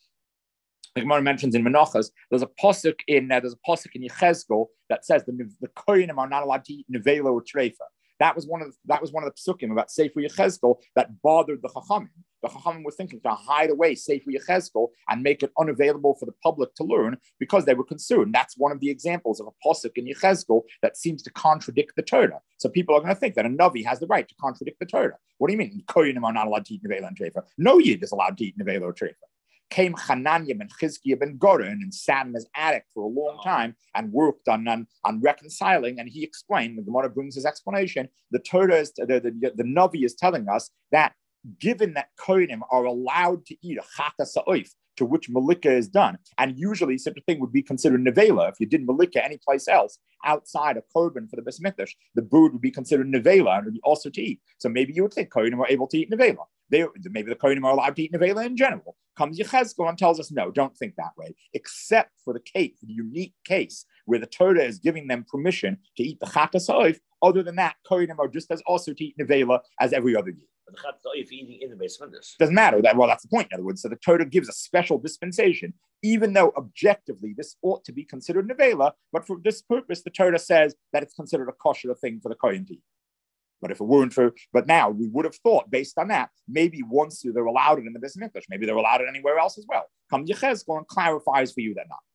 Speaker 1: The Gemara mentions in Menachos. There's a pasuk in uh, there's a pasuk in Yechezkel that says the the kohenim are not allowed to eat nevela or treifa. That was one of the, that was one of the psukim about Sefer Yechezkel that bothered the Chachamim. The Chachamim were thinking to hide away Sefer Yechezkel and make it unavailable for the public to learn because they were concerned. That's one of the examples of a pasuk in Yechezkel that seems to contradict the Torah. So people are going to think that a Navi has the right to contradict the Torah. What do you mean? Kohenim are not allowed to eat nevela and treifa. No Yid is allowed to eat nevela or treifa. Came Hananiah ben Chizkiah ben Goren and sat in his attic for a long time and worked on, on, on reconciling. And he explained, the Gemara brings his explanation, the Torah is, the, the, the Navi is telling us that given that Kohenim are allowed to eat a chata sa'oif, to which malika is done, and usually such a thing would be considered nevela. If you did malika any place else outside a korban for the Beis Mikdash, the bird would be considered nevela and would be also to eat. So maybe you would think Kohenim are able to eat nevela. They, maybe the Kohenim are allowed to eat nevela in general. Comes Yechezkel and tells us, no, don't think that way, except for the case, the unique case where the Torah is giving them permission to eat the chata sa'oif. Other than that, Kohenim are just as also to eat nevela as every other year.
Speaker 2: But the chata sa'oif eating in the Beis Mikdash
Speaker 1: doesn't matter. That well, that's the point. In other words, so the Torah gives a special dispensation, even though objectively this ought to be considered nevela. But for this purpose, the Torah says that it's considered a kosher thing for the Kohen to eat. But if it weren't for, but now we would have thought, based on that, maybe once they're allowed it in the Beis Mikdash, maybe they're allowed it anywhere else as well. Come Yechezkel and clarifies for you that not.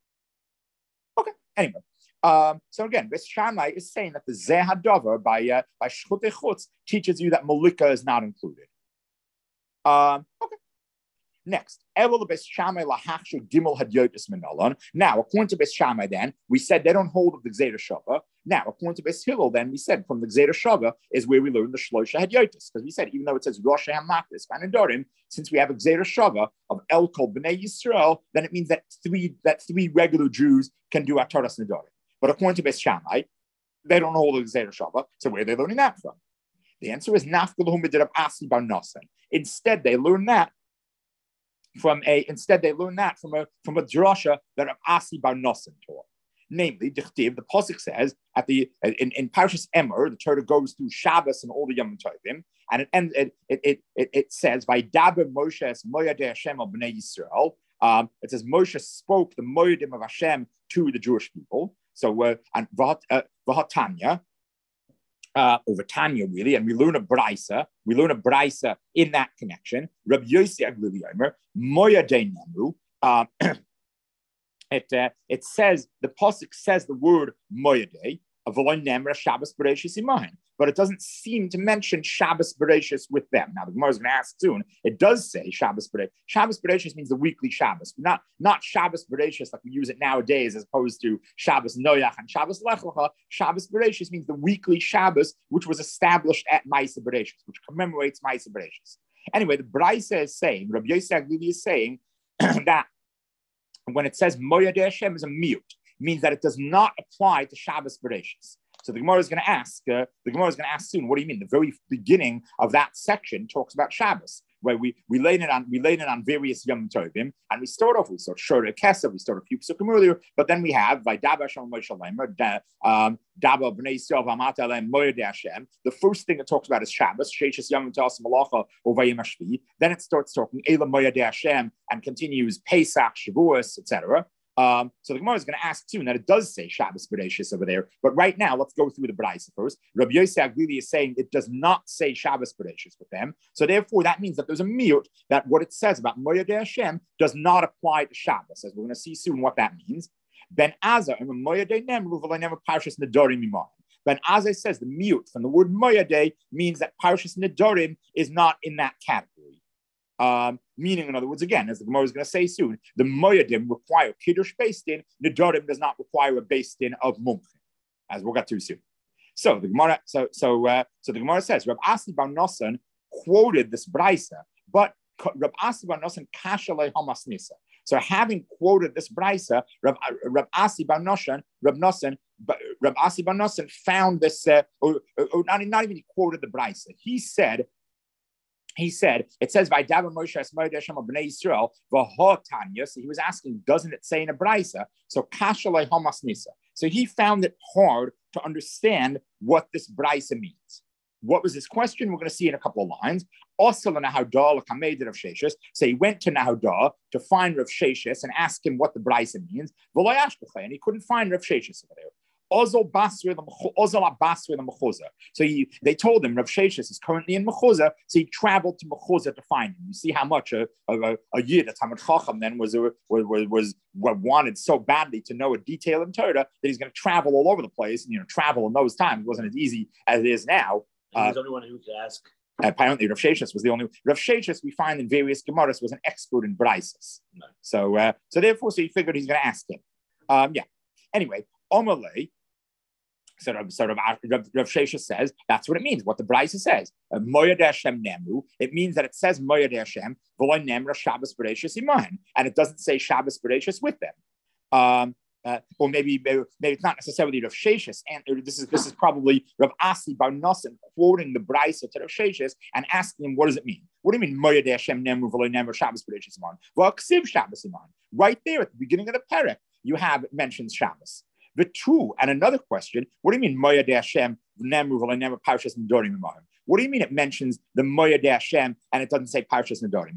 Speaker 1: Okay. Anyway, um, so again, Beis Shammai is saying that the Zeh Hadavar by uh, by Shchutei Chutz teaches you that malika is not included. Um, okay. Next, now, according to Beis Shammai, then we said they don't hold of the Gzeira Shava. Now, according to Beis Hillel, then we said from the Gzeira Shava is where we learn the Shlosha Hadyotis, because we said even though it says Rosh Hamakis Vanadorim, since we have a Gzeira Shava of El Kol Bnei Yisrael, then it means that three that three regular Jews can do Ataras Nadorim. But according to Beis Shammai, they don't hold the Gzeira Shava. So where are they learning that from? The answer is Nafkalahum B'Dirav Asi Bar Nasan. Instead, they learn that. From a instead they learn that from a from a drasha that Rav Asi Bar Nosson taught. Namely, Dichtiv, the pasuk says at the in, in Parshas Emor, the Torah goes through Shabbos and all the Yom Tovim, and it ends it it it, it, it says Vaydaber Moshe es Moyadei Hashem al Bnei Yisrael. Um, it says Moshe spoke the Moyadim of Hashem to the Jewish people. So uh, and Vahatanya. Uh, over Tanya, really, and we learn a Braisa. We learn a Braisa in that connection. Rabbi Yossi Aglili Yomer, Moya Deinemu. It uh, it says the pasuk says the word Moyadei. Shabbos Bereshis Imahin. But it doesn't seem to mention Shabbos Bereshis with them. Now, the Gemara is going to ask soon. It does say Shabbos Bereshis. Shabbos Bereshis means the weekly Shabbos, not, not Shabbos Bereshis like we use it nowadays, as opposed to Shabbos Noyach and Shabbos Lech Lecha. Shabbos Bereshis means the weekly Shabbos, which was established at Maisa Bereshis, which commemorates Maisa Bereshis. Anyway, the Braisa is saying, Rabbi Yosef Aglili is saying that when it says Moyadei Hashem is a mute, it means that it does not apply to Shabbos Bereshis. So the Gemara is going to ask, uh, the Gemara is going to ask soon, what do you mean? The very beginning of that section talks about Shabbos, where we we laid it on we laid it on various Yom Tovim, and we start off, we start Shora Kesef, we start a few psukim earlier, but then we have Vaydaba Shalom Moshe Lemer, Daba Bnei Yisrael V'Amata Aleim Moyadei Hashem. The first thing it talks about is Shabbos, Sheishes Yom Ta'as Malacha or Vayim Hashvi. Then it starts talking Eila Moyadei Hashem and continues Pesach, Shavuos, et cetera. Um, so the Gemara is going to ask soon that it does say Shabbos Bereshis over there. But right now, let's go through the Braisa first. Rabbi Yosef Aglili is saying it does not say Shabbos Bereshis with them. So therefore, that means that there's a miyut that what it says about Moyadei Hashem does not apply to Shabbos, as we're going to see soon what that means. Ben Azar, Moyadei Nemru, V'Lenever Parshas Nedarim Imam. Ben Azar says the miyut from the word Moyadei means that Parshas Nedarim is not in that category. Um, meaning, in other words, again, as the Gemara is going to say soon, the Moyadim require Kiddush based in, Nedarim does not require a based in of Mumchim, as we'll get to soon. So the Gemara, so so uh, so the Gemara says, Rab Asi bar Nosson quoted this Braisa, but Rab Asi bar Nosson kashalei hamas nisa. So having quoted this Braisa, Rab, Rab Asi bar Nosson, Rab Nosson, Rab Asi bar Nosson found this, uh, or, or not, not even he quoted the Braisa. He said. He said, it says, Vaydaba Moshe Moyadei Hashem Bnei Yisrael, V'ho Tanya. So he was asking, doesn't it say in a Braisa? So Kashalei Hamas Nisa. So he found it hard to understand what this Braisa means. What was his question? We're going to see in a couple of lines. Also, Nahadah l'kamed Rav Sheshes. So he went to Nahadah to find Rav Sheshes and ask him what the Braisa means. And he couldn't find Rav Sheshes over there. So he, they told him Rav Sheshes is currently in Mechuza, so he traveled to Mechuza to find him. You see how much a, a, a year that Talmid Chacham then was, was, was, was wanted so badly to know a detail in Torah that he's going to travel all over the place. And, you know, travel in those times wasn't as easy as it is now.
Speaker 2: He was uh, the only one who could ask.
Speaker 1: Apparently, Rav Sheshes was the only. Rav Sheshes, we find in various Gemaras, was an expert in Braisos. No. So, uh, so therefore, so he figured he's going to ask him. Um, yeah. Anyway, Omalei. So, so Rav, Rav, Rav Sheshes says that's what it means. What the Braisa says, Moyadei Hashem Nemru. It means that it says Moyadei Hashem V'lo Nemra Shabbos Bereshis Imahin, and it doesn't say Shabbos Bereshis with them. Um, uh, or maybe, maybe maybe it's not necessarily Rav Sheshes, and this is this is probably Rav Asi bar Nosson quoting the Braisa to Rav Sheshes and asking him, what does it mean? What do you mean Moyadei Hashem Nemru V'lo Nemra Shabbos Bereshis Imahin? Well, Ksiv Shabbos Imahin. Right there at the beginning of the parak, you have it mentions Shabbos. The two, and another question, what do you mean Moyadei Hashem Nemru V'Lenever Parshas Nedarim Imam? What do you mean it mentions the Moyadei Hashem and it doesn't say Parshas Nedarim?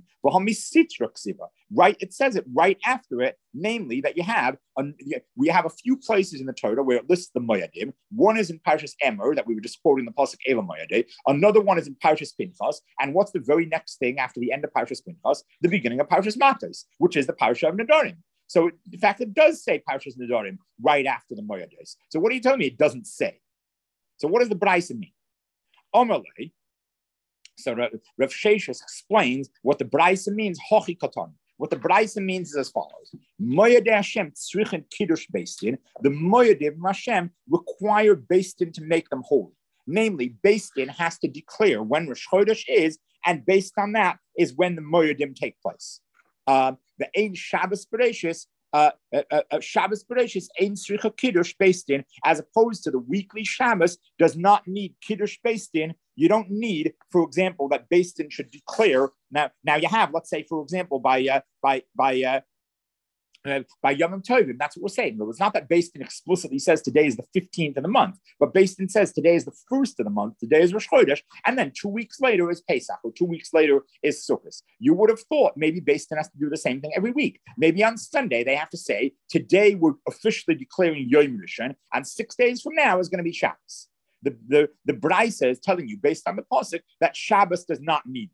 Speaker 1: Right, it says it right after it, namely that you have a, we have a few places in the Torah where it lists the Moyadim. One is in Parshas Emer that we were just quoting the pasuk Ela Moyadei. Another one is in Parshas Pinchas, and what's the very next thing after the end of Parshas Pinchas? The beginning of Parshas Matos, which is the Parsha of Nedarim. So, in fact, it does say Parshas Nedarim right after the Moyades. So, what are you telling me? It doesn't say. So, what does the Braisa mean? Omerle. So, Rav Sheshes explains what the Braisa means. Hochi Katan. What the Braisa means is as follows: Moyadei Hashem tzrichen kiddush beistin. The Moyadim Hashem require beistin to make them holy. Namely, beistin has to declare when Rosh Chodesh is, and based on that is when the Moyadim take place. Uh, the Ein Shabbos Bereshis, uh, uh, uh, Shabbos Bereshis, Ein Sricha Kiddush based in, as opposed to the weekly Shabbos, does not need Kiddush based in. You don't need, for example, that based in should declare. Now, now you have, let's say, for example, by uh, by by uh, uh, by Yom Tovim. That's what we're saying. It's not that Beis Din explicitly says today is the fifteenth of the month, but Beis Din says today is the first of the month, today is Rosh Chodesh, and then two weeks later is Pesach, or two weeks later is Sukkot. You would have thought maybe Beis Din has to do the same thing every week. Maybe on Sunday they have to say, today we're officially declaring Yom Rishon, and six days from now is going to be Shabbos. The, the, the Braisa is telling you, based on the pasuk, that Shabbos does not need that.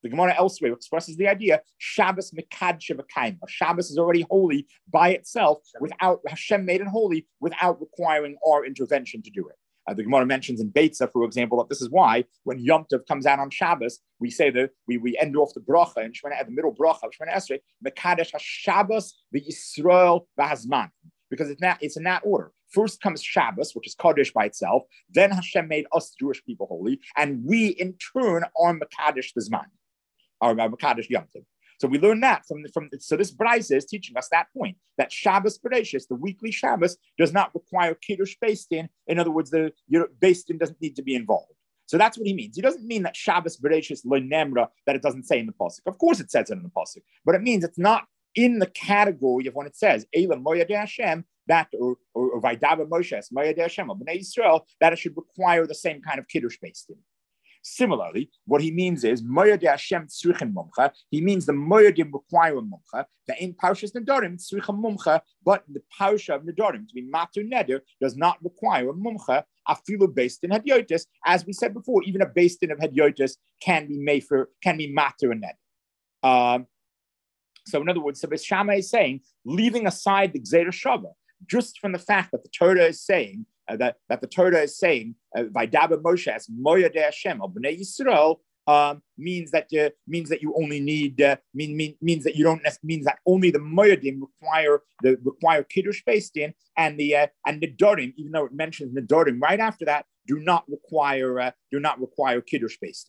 Speaker 1: The Gemara elsewhere expresses the idea Shabbos mekadsha v'kaima. Shabbos is already holy by itself without Hashem made it holy without requiring our intervention to do it. Uh, the Gemara mentions in Beitza, for example, that this is why when Yom Tov comes out on Shabbos, we say that we, we end off the bracha and at the middle bracha of Shemana Esrei, mekadesh haShabbos v'Yisrael v'Hazman, because it's not it's in that order. First comes Shabbos, which is Kaddish by itself. Then Hashem made us Jewish people holy, and we in turn are mekadesh the Zman. Or Makadosh Yom Tov. So we learn that from the, from so this Braisa is teaching us that point that Shabbos Bereshis, the weekly Shabbos, does not require Kiddush based in. In other words, the you know, based in doesn't need to be involved. So that's what he means. He doesn't mean that Shabbos Bereshis lo nemra that it doesn't say in the pasuk. Of course, it says it in the pasuk, but it means it's not in the category of when it says Eila Moyadei Hashem that or or Vaidava Moshe Moyadei Hashem of Bnei Yisrael that it should require the same kind of Kiddush based in. Similarly, what he means is Moyadei Hashem tzrichen mumcha. He means the Moyadim require mumcha. The in Parshas Nedarim tzrichen mumcha, but the Parsha of Nedarim to be matu neder does not require a mumcha. Afilu based in hadyotis, as we said before, even a based in of hadyotis can be made for can be matu and neder. Um, so, in other words, so Beis Shammai is saying, leaving aside the Gzeira Shava, just from the fact that the Torah is saying. Uh, that, that the Torah is saying, "Vaidaba Moshe as Moyadei Hashem of Bnei Yisrael," um, means that uh, means that you only need uh, mean, mean means that you don't means that only the Moyadim require the require Kiddush based in, and the uh, and Nedarim, even though it mentions Nedarim right after that, do not require uh, do not require Kiddush based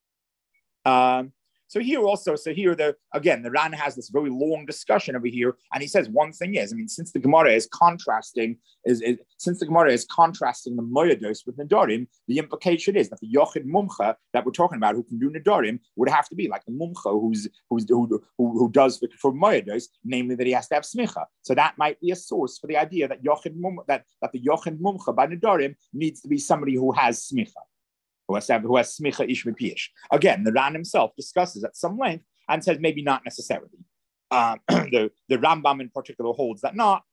Speaker 1: in. Um, So here also, so here the again, the Ran has this very long discussion over here, and he says one thing is, I mean, since the Gemara is contrasting, is, is since the Gemara is contrasting the Moyados with Nedarim, the implication is that the Yochid Mumcha that we're talking about, who can do Nedarim, would have to be like the Mumcha who's who's who who, who does for, for Moyados, namely that he has to have Smicha. So that might be a source for the idea that Yochid Mum that that the Yochid Mumcha by Nedarim needs to be somebody who has Smicha. Who has, who has smicha ish mipish. Again, the Ran himself discusses at some length and says maybe not necessarily. Um, the, the Rambam in particular holds that not.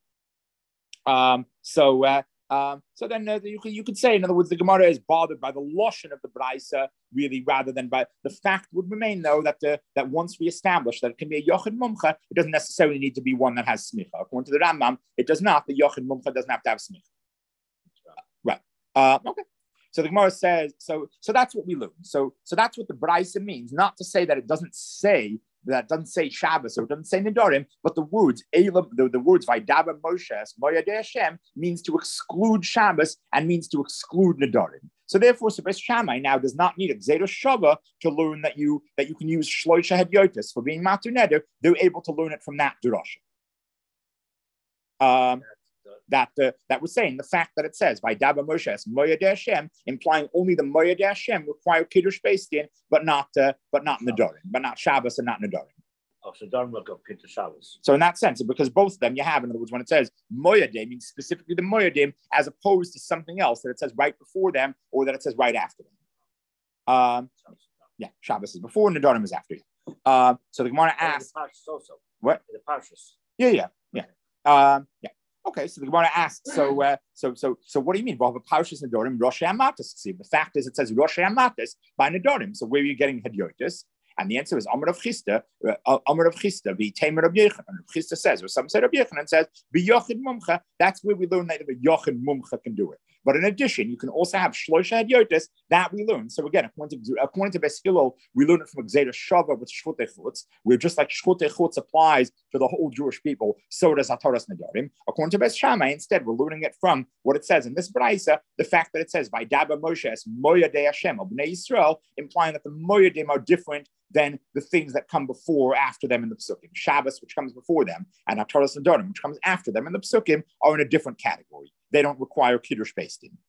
Speaker 1: Um, so uh, um, so then uh, you, could, you could say, in other words, the Gemara is bothered by the lashon of the Braisa, really, rather than by the fact would remain, though, that uh, that once we establish that it can be a Yochid Mumcha, it doesn't necessarily need to be one that has smicha. According to the Rambam, it does not. The Yochid Mumcha doesn't have to have smicha. Right. Uh, okay. So the Gemara says, so so that's what we learn. So so that's what the Braisa means. Not to say that it doesn't say that doesn't say Shabbos or it doesn't say Nedarim, but the words Elam, the, the words Vaidaba Moshe Moyadei Hashem means to exclude Shabbos and means to exclude Nedarim. So therefore, so Beis Shammai now does not need a Gzeira Shava to learn that you that you can use Shloisha Hadyotis for being Matu Neder. They're able to learn it from that Drasha. Um. That uh, that was saying the fact that it says by Daba Moshe Moyadei Hashem, implying only the Moyadei Hashem require Kiddush based in, but not uh, but not Nedarim, but not Shabbos and not Nedarim.
Speaker 2: Oh, so Nedarim will go Kiddush Shabbos.
Speaker 1: So in that sense, because both of them you have, in other words, when it says Moyadei means specifically the Moyadim, as opposed to something else that it says right before them or that it says right after them. Um, yeah, Shabbos is before, Nedarim is after. Uh, so the Gemara asks,
Speaker 2: also.
Speaker 1: What?
Speaker 2: In the Parshas.
Speaker 1: Yeah, yeah, yeah, um, yeah. Okay, so the Gemara asks, so, uh, so, so, so, what do you mean? Well, the Parshas Nedarim, Rosh Hamatas. See, the fact is, it says Rosh Hamatas by Nedarim. So, where are you getting Hadyotis? And the answer is Amar of Chisda, uh, Amar of Chisda, be Tamer of Yechanan. Chisda says, or some said of Yechanan says, be Yochid Mumcha. That's where we learn that the Yochid Mumcha can do it. But in addition, you can also have Shloisha Hadyotis that we learn. So again, according to according to Beis Hillel, we learn it from Gzeira Shava with Shchutei Chutz. We're just like Shchutei Chutz applies to the whole Jewish people, so does Hataras Nedarim. According to Beis Shammai, instead, we're learning it from what it says in this Braisa, the fact that it says Vaidaba Moshe es Moyadei Hashem of Bnei Yisrael, implying that the Moyadim are different than the things that come before or after them in the Psukim. Shabbos, which comes before them, and Hataras Nedarim, which comes after them in the Psukim, are in a different category. They don't require Kiddush based in.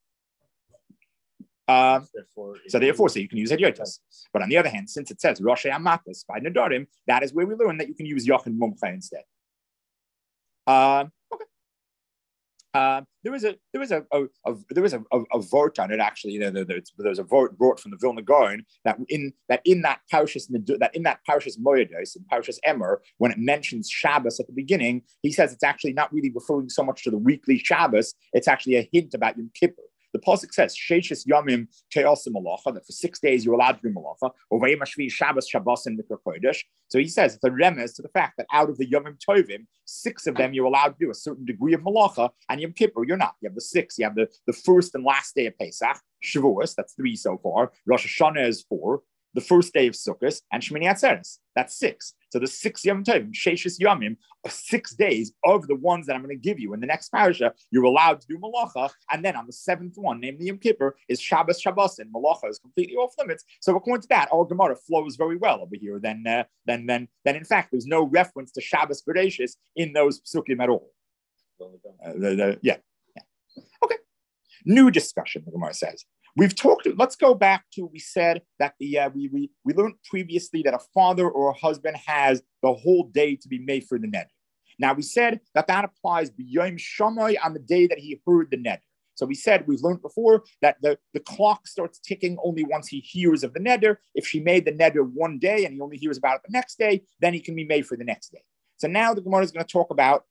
Speaker 1: Uh, therefore, so therefore, so you can use Hadyotis. But on the other hand, since it says Rosh Hamatas by Nedarim, that is where we learn that you can use Yochid Mumcha instead. Uh, okay. Uh, there was a there was a, a, a there was a, a, a vote on it actually. You know, there, there was a vote brought from the Vilna Gaon that in that in that Parshas that in that Parshas Moedos and Parshas Emor, when it mentions Shabbos at the beginning, he says it's actually not really referring so much to the weekly Shabbos. It's actually a hint about Yom Kippur. The pasuk says, "Sheishis yamim te'osim malacha," that for six days you're allowed to do malacha. Or vayimashvi Shabbos Shabbos and Mikra Kodesh. So he says it's a remez to the fact that out of the yamim tovim, six of them you're allowed to do a certain degree of malacha, and Yom Kippur you're not. You have the six. You have the, the first and last day of Pesach, Shavuos. That's three so far. Rosh Hashanah is four. The first day of Sukkot, and Shemini Atzeres. That's six. So the six Yom Tovim, Sheshis Yomim, six days of the ones that I'm going to give you in the next parasha, you're allowed to do malacha, and then on the seventh one, named the Yom Kippur, is Shabbos Shabbos, and malacha is completely off limits. So according to that, our Gemara flows very well over here. Then, uh, then, then, then, in fact, there's no reference to Shabbos Bereshis in those psukim at all. Uh, the, the, yeah, yeah. Okay. New discussion. The Gemara says. We've talked, let's go back to, we said that the, uh, we, we, we learned previously that a father or a husband has the whole day to be made for the neder. Now we said that that applies b'yom shamai on the day that he heard the neder. So we said, we've learned before that the, the clock starts ticking only once he hears of the neder. If she made the neder one day and he only hears about it the next day, then he can be made for the next day. So now the Gemara is going to talk about,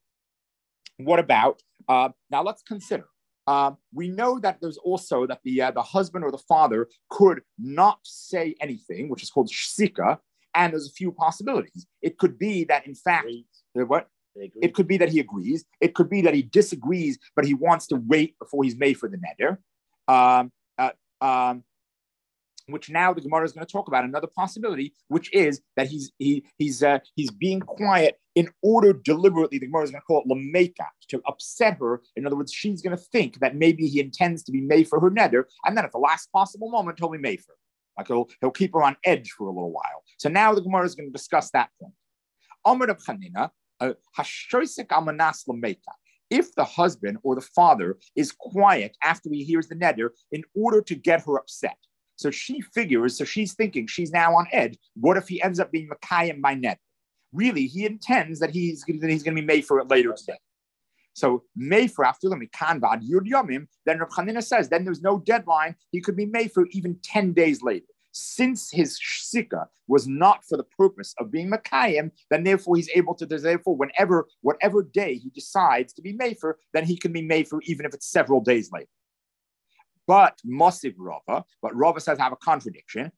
Speaker 1: what about, uh, now let's consider. Um, we know that there's also that the uh, the husband or the father could not say anything, which is called shsika, and there's a few possibilities. It could be that, in fact, uh, what? It could be that he agrees. It could be that he disagrees, but he wants to wait before he's made for the neder. Um, uh, um, which now the Gemara is going to talk about another possibility, which is that he's he he's uh, he's being quiet in order deliberately. The Gemara is going to call it lameka, to upset her. In other words, she's going to think that maybe he intends to be made for her neder, and then at the last possible moment, he'll be made for her. Like he'll he'll keep her on edge for a little while. So now the Gemara is going to discuss that point. Amar of Chanina, hashoisik amanas lameka. If the husband or the father is quiet after he hears the neder in order to get her upset. So she figures, so she's thinking, she's now on edge. What if he ends up being Makayim by neder? Really, he intends that he's, that he's going to be made for it later today. So made for after the Mikanvad Yud Yomim, then Rav Chanina says, then there's no deadline. He could be made for even ten days later. Since his shsika was not for the purpose of being Makayim, then therefore he's able to, therefore whenever, whatever day he decides to be made for, then he can be made for even if it's several days later. But Mosiv Rava, but Rava says have a contradiction.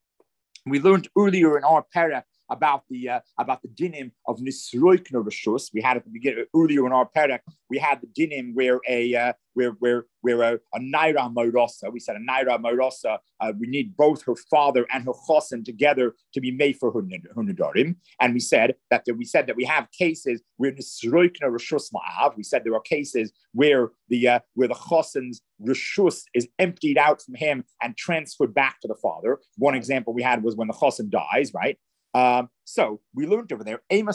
Speaker 1: We learned earlier in our parak about the uh, about the dinim of Nisroikna Rishus. We had at the beginning earlier in our parak, we had the dinim where a uh, where where where a, a naira morosa. We said a naira morosa. Uh, we need both her father and her chosin together to be made for her, her nedarim. And we said that the, we said that we have cases where Nisroikna Rishus ma'av. We said there are cases where the uh, where the chosin's rishus is emptied out from him and transferred back to the father. One example we had was when the chosin dies, right? Um, so we learned over there,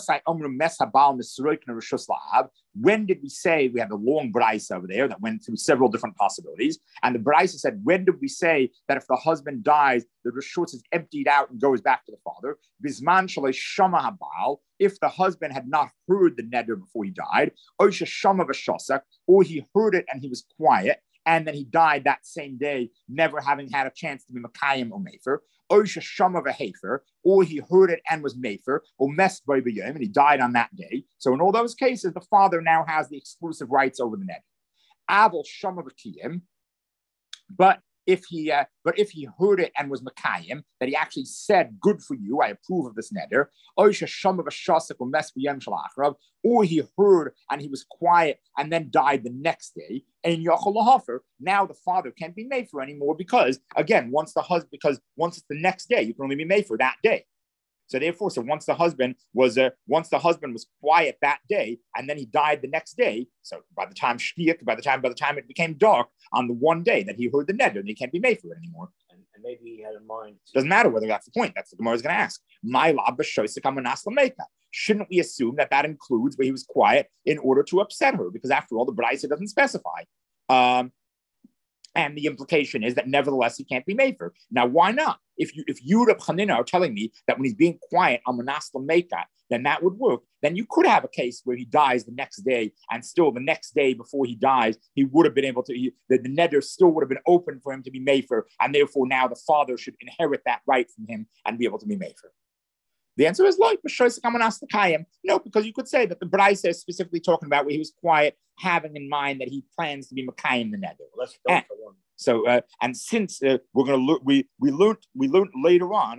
Speaker 1: when did we say, we had the long Braisa over there that went through several different possibilities. And the Braisa said, when did we say that if the husband dies, the Rishus is emptied out and goes back to the father? Bisman shalei shama habal, if the husband had not heard the neder before he died, or he heard it and he was quiet, and then he died that same day, never having had a chance to be Makayim or Mefer, or Shama of a Hafer, or he heard it and was Mefer, or Mes Boibiyim, and he died on that day. So in all those cases, the father now has the exclusive rights over the neder. Avol Shama of a Kiyim, but if he uh, but if he heard it and was Makayim, that he actually said, good for you, I approve of this neder, or he heard and he was quiet and then died the next day, and now the father can't be made for anymore because, again, once the husband, because once it's the next day, you can only be made for that day. So therefore, so once the husband was uh, once the husband was quiet that day, and then he died the next day. So by the time shkiach, by the time by the time it became dark on the one day that he heard the neder, and he can't be made for it anymore.
Speaker 2: And, and maybe he had in mind.
Speaker 1: Doesn't matter whether that's the point. That's what the Gemara is going to ask. My lab Shouldn't we assume that that includes where he was quiet in order to upset her? Because after all, the Braisa doesn't specify. Um, And the implication is that nevertheless he can't be made for. Now, why not? If you if you Reb Chanina are telling me that when he's being quiet, Amanas Lameka, then that would work. Then you could have a case where he dies the next day, and still the next day before he dies, he would have been able to. He, the, the neder still would have been open for him to be made for, and therefore now the father should inherit that right from him and be able to be made for. The answer is like no, because you could say that the Brisa is specifically talking about where he was quiet, having in mind that he plans to be Makayim the Neder.
Speaker 2: Let's go
Speaker 1: and,
Speaker 2: for one.
Speaker 1: So, uh, and since uh, we're going to look, we we learned we learned later on,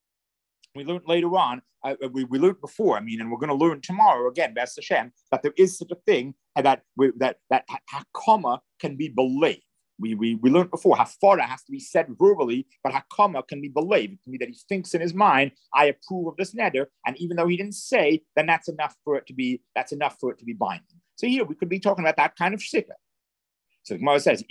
Speaker 1: we learned later on, uh, we we learned before. I mean, and we're going to learn tomorrow again, B'ez Hashem, that there is such a thing, and that we, that that hakama can be believed. We, we we learned before, hafara has to be said verbally, but hakama can be believed. It can be that he thinks in his mind, I approve of this neder, and even though he didn't say, then that's enough for it to be that's enough for it to be binding. So here we could be talking about that kind of shika. So the Gemara says,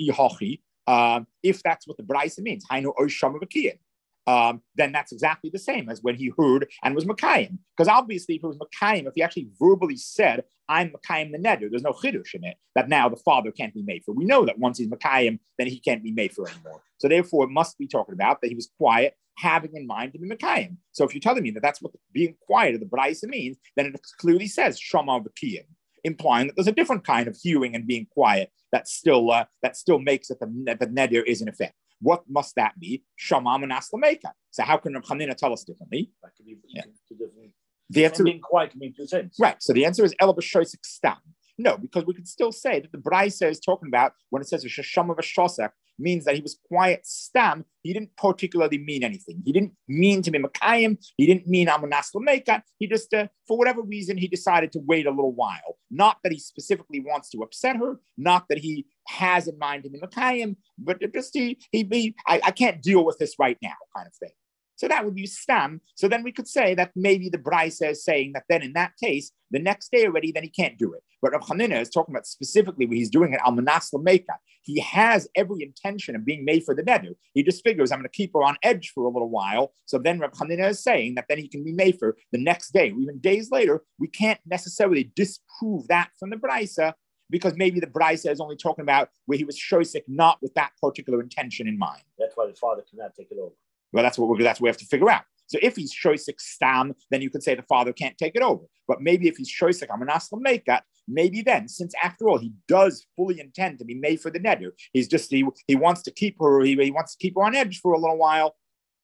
Speaker 1: um, if that's what the Brisa means, hainu oisham v'kiyim. Um, then that's exactly the same as when he heard and was Makayim. Because obviously, if it was Makayim, if he actually verbally said, I'm Makayim the Neder, there's no chidush in it, that now the father can't be made for. We know that once he's Makayim, then he can't be made for anymore. So therefore, it must be talking about that he was quiet, having in mind to be Makayim. So if you're telling me that that's what being quiet of the Brisa means, then it clearly says Shama V'kiyim, implying that there's a different kind of hearing and being quiet that still uh, that still makes it the, that the Neder is in effect. What must that be? Shamam and Aslameka. So how can Reb Chanina tell us differently?
Speaker 2: That could be
Speaker 1: yeah.
Speaker 2: two different.
Speaker 1: The answer,
Speaker 2: being quiet can mean two things.
Speaker 1: Right. So the answer is Ela b'shoisik stam. No, because we could still say that the Brisa is talking about when it says a shasham of a shosek means that he was quiet stam. He didn't particularly mean anything. He didn't mean to be Makayim. He didn't mean Amanas Lameka. He just, uh, for whatever reason, he decided to wait a little while. Not that he specifically wants to upset her. Not that he has in mind to be Makayim, but just he, he be, I, I can't deal with this right now kind of thing. So that would be stam. So then we could say that maybe the Brisa is saying that then in that case, the next day already, then he can't do it. But Reb Chanina is talking about specifically when he's doing it Almanas Lameka. He has every intention of being made for the neder. He just figures I'm going to keep her on edge for a little while. So then Reb Chanina is saying that then he can be made for the next day, or even days later. We can't necessarily disprove that from the Brisa, because maybe the Brisa is only talking about where he was shosik, not with that particular intention in mind.
Speaker 2: That's why the father cannot take it over.
Speaker 1: Well, that's what we're that's what we have to figure out. So if he's shosik stam, then you could say the father can't take it over. But maybe if he's shosik amanas l'meikat, maybe then, since after all he does fully intend to be made for the neder, he's just he, he wants to keep her he, he wants to keep her on edge for a little while.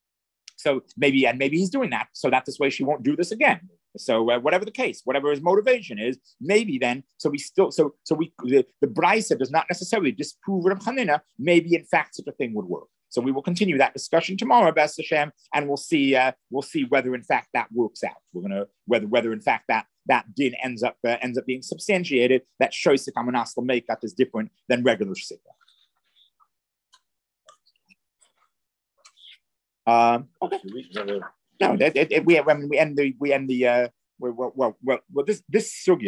Speaker 1: So maybe and maybe he's doing that so that this way she won't do this again. So uh, whatever the case, whatever his motivation is, maybe then so we still so so we the, the Brisa does not necessarily disprove Reb Chanina. Maybe in fact such a thing would work. So we will continue that discussion tomorrow, B'ez Hashem, and we'll see. Uh, we'll see whether, in fact, that works out. We're gonna whether whether in fact that that din ends up uh, ends up being substantiated. That shows the amanas l'meikat is different than regular shika. Um, okay. No, that, it, it, we I mean, we end the we end the uh, well well well, well this this sugya.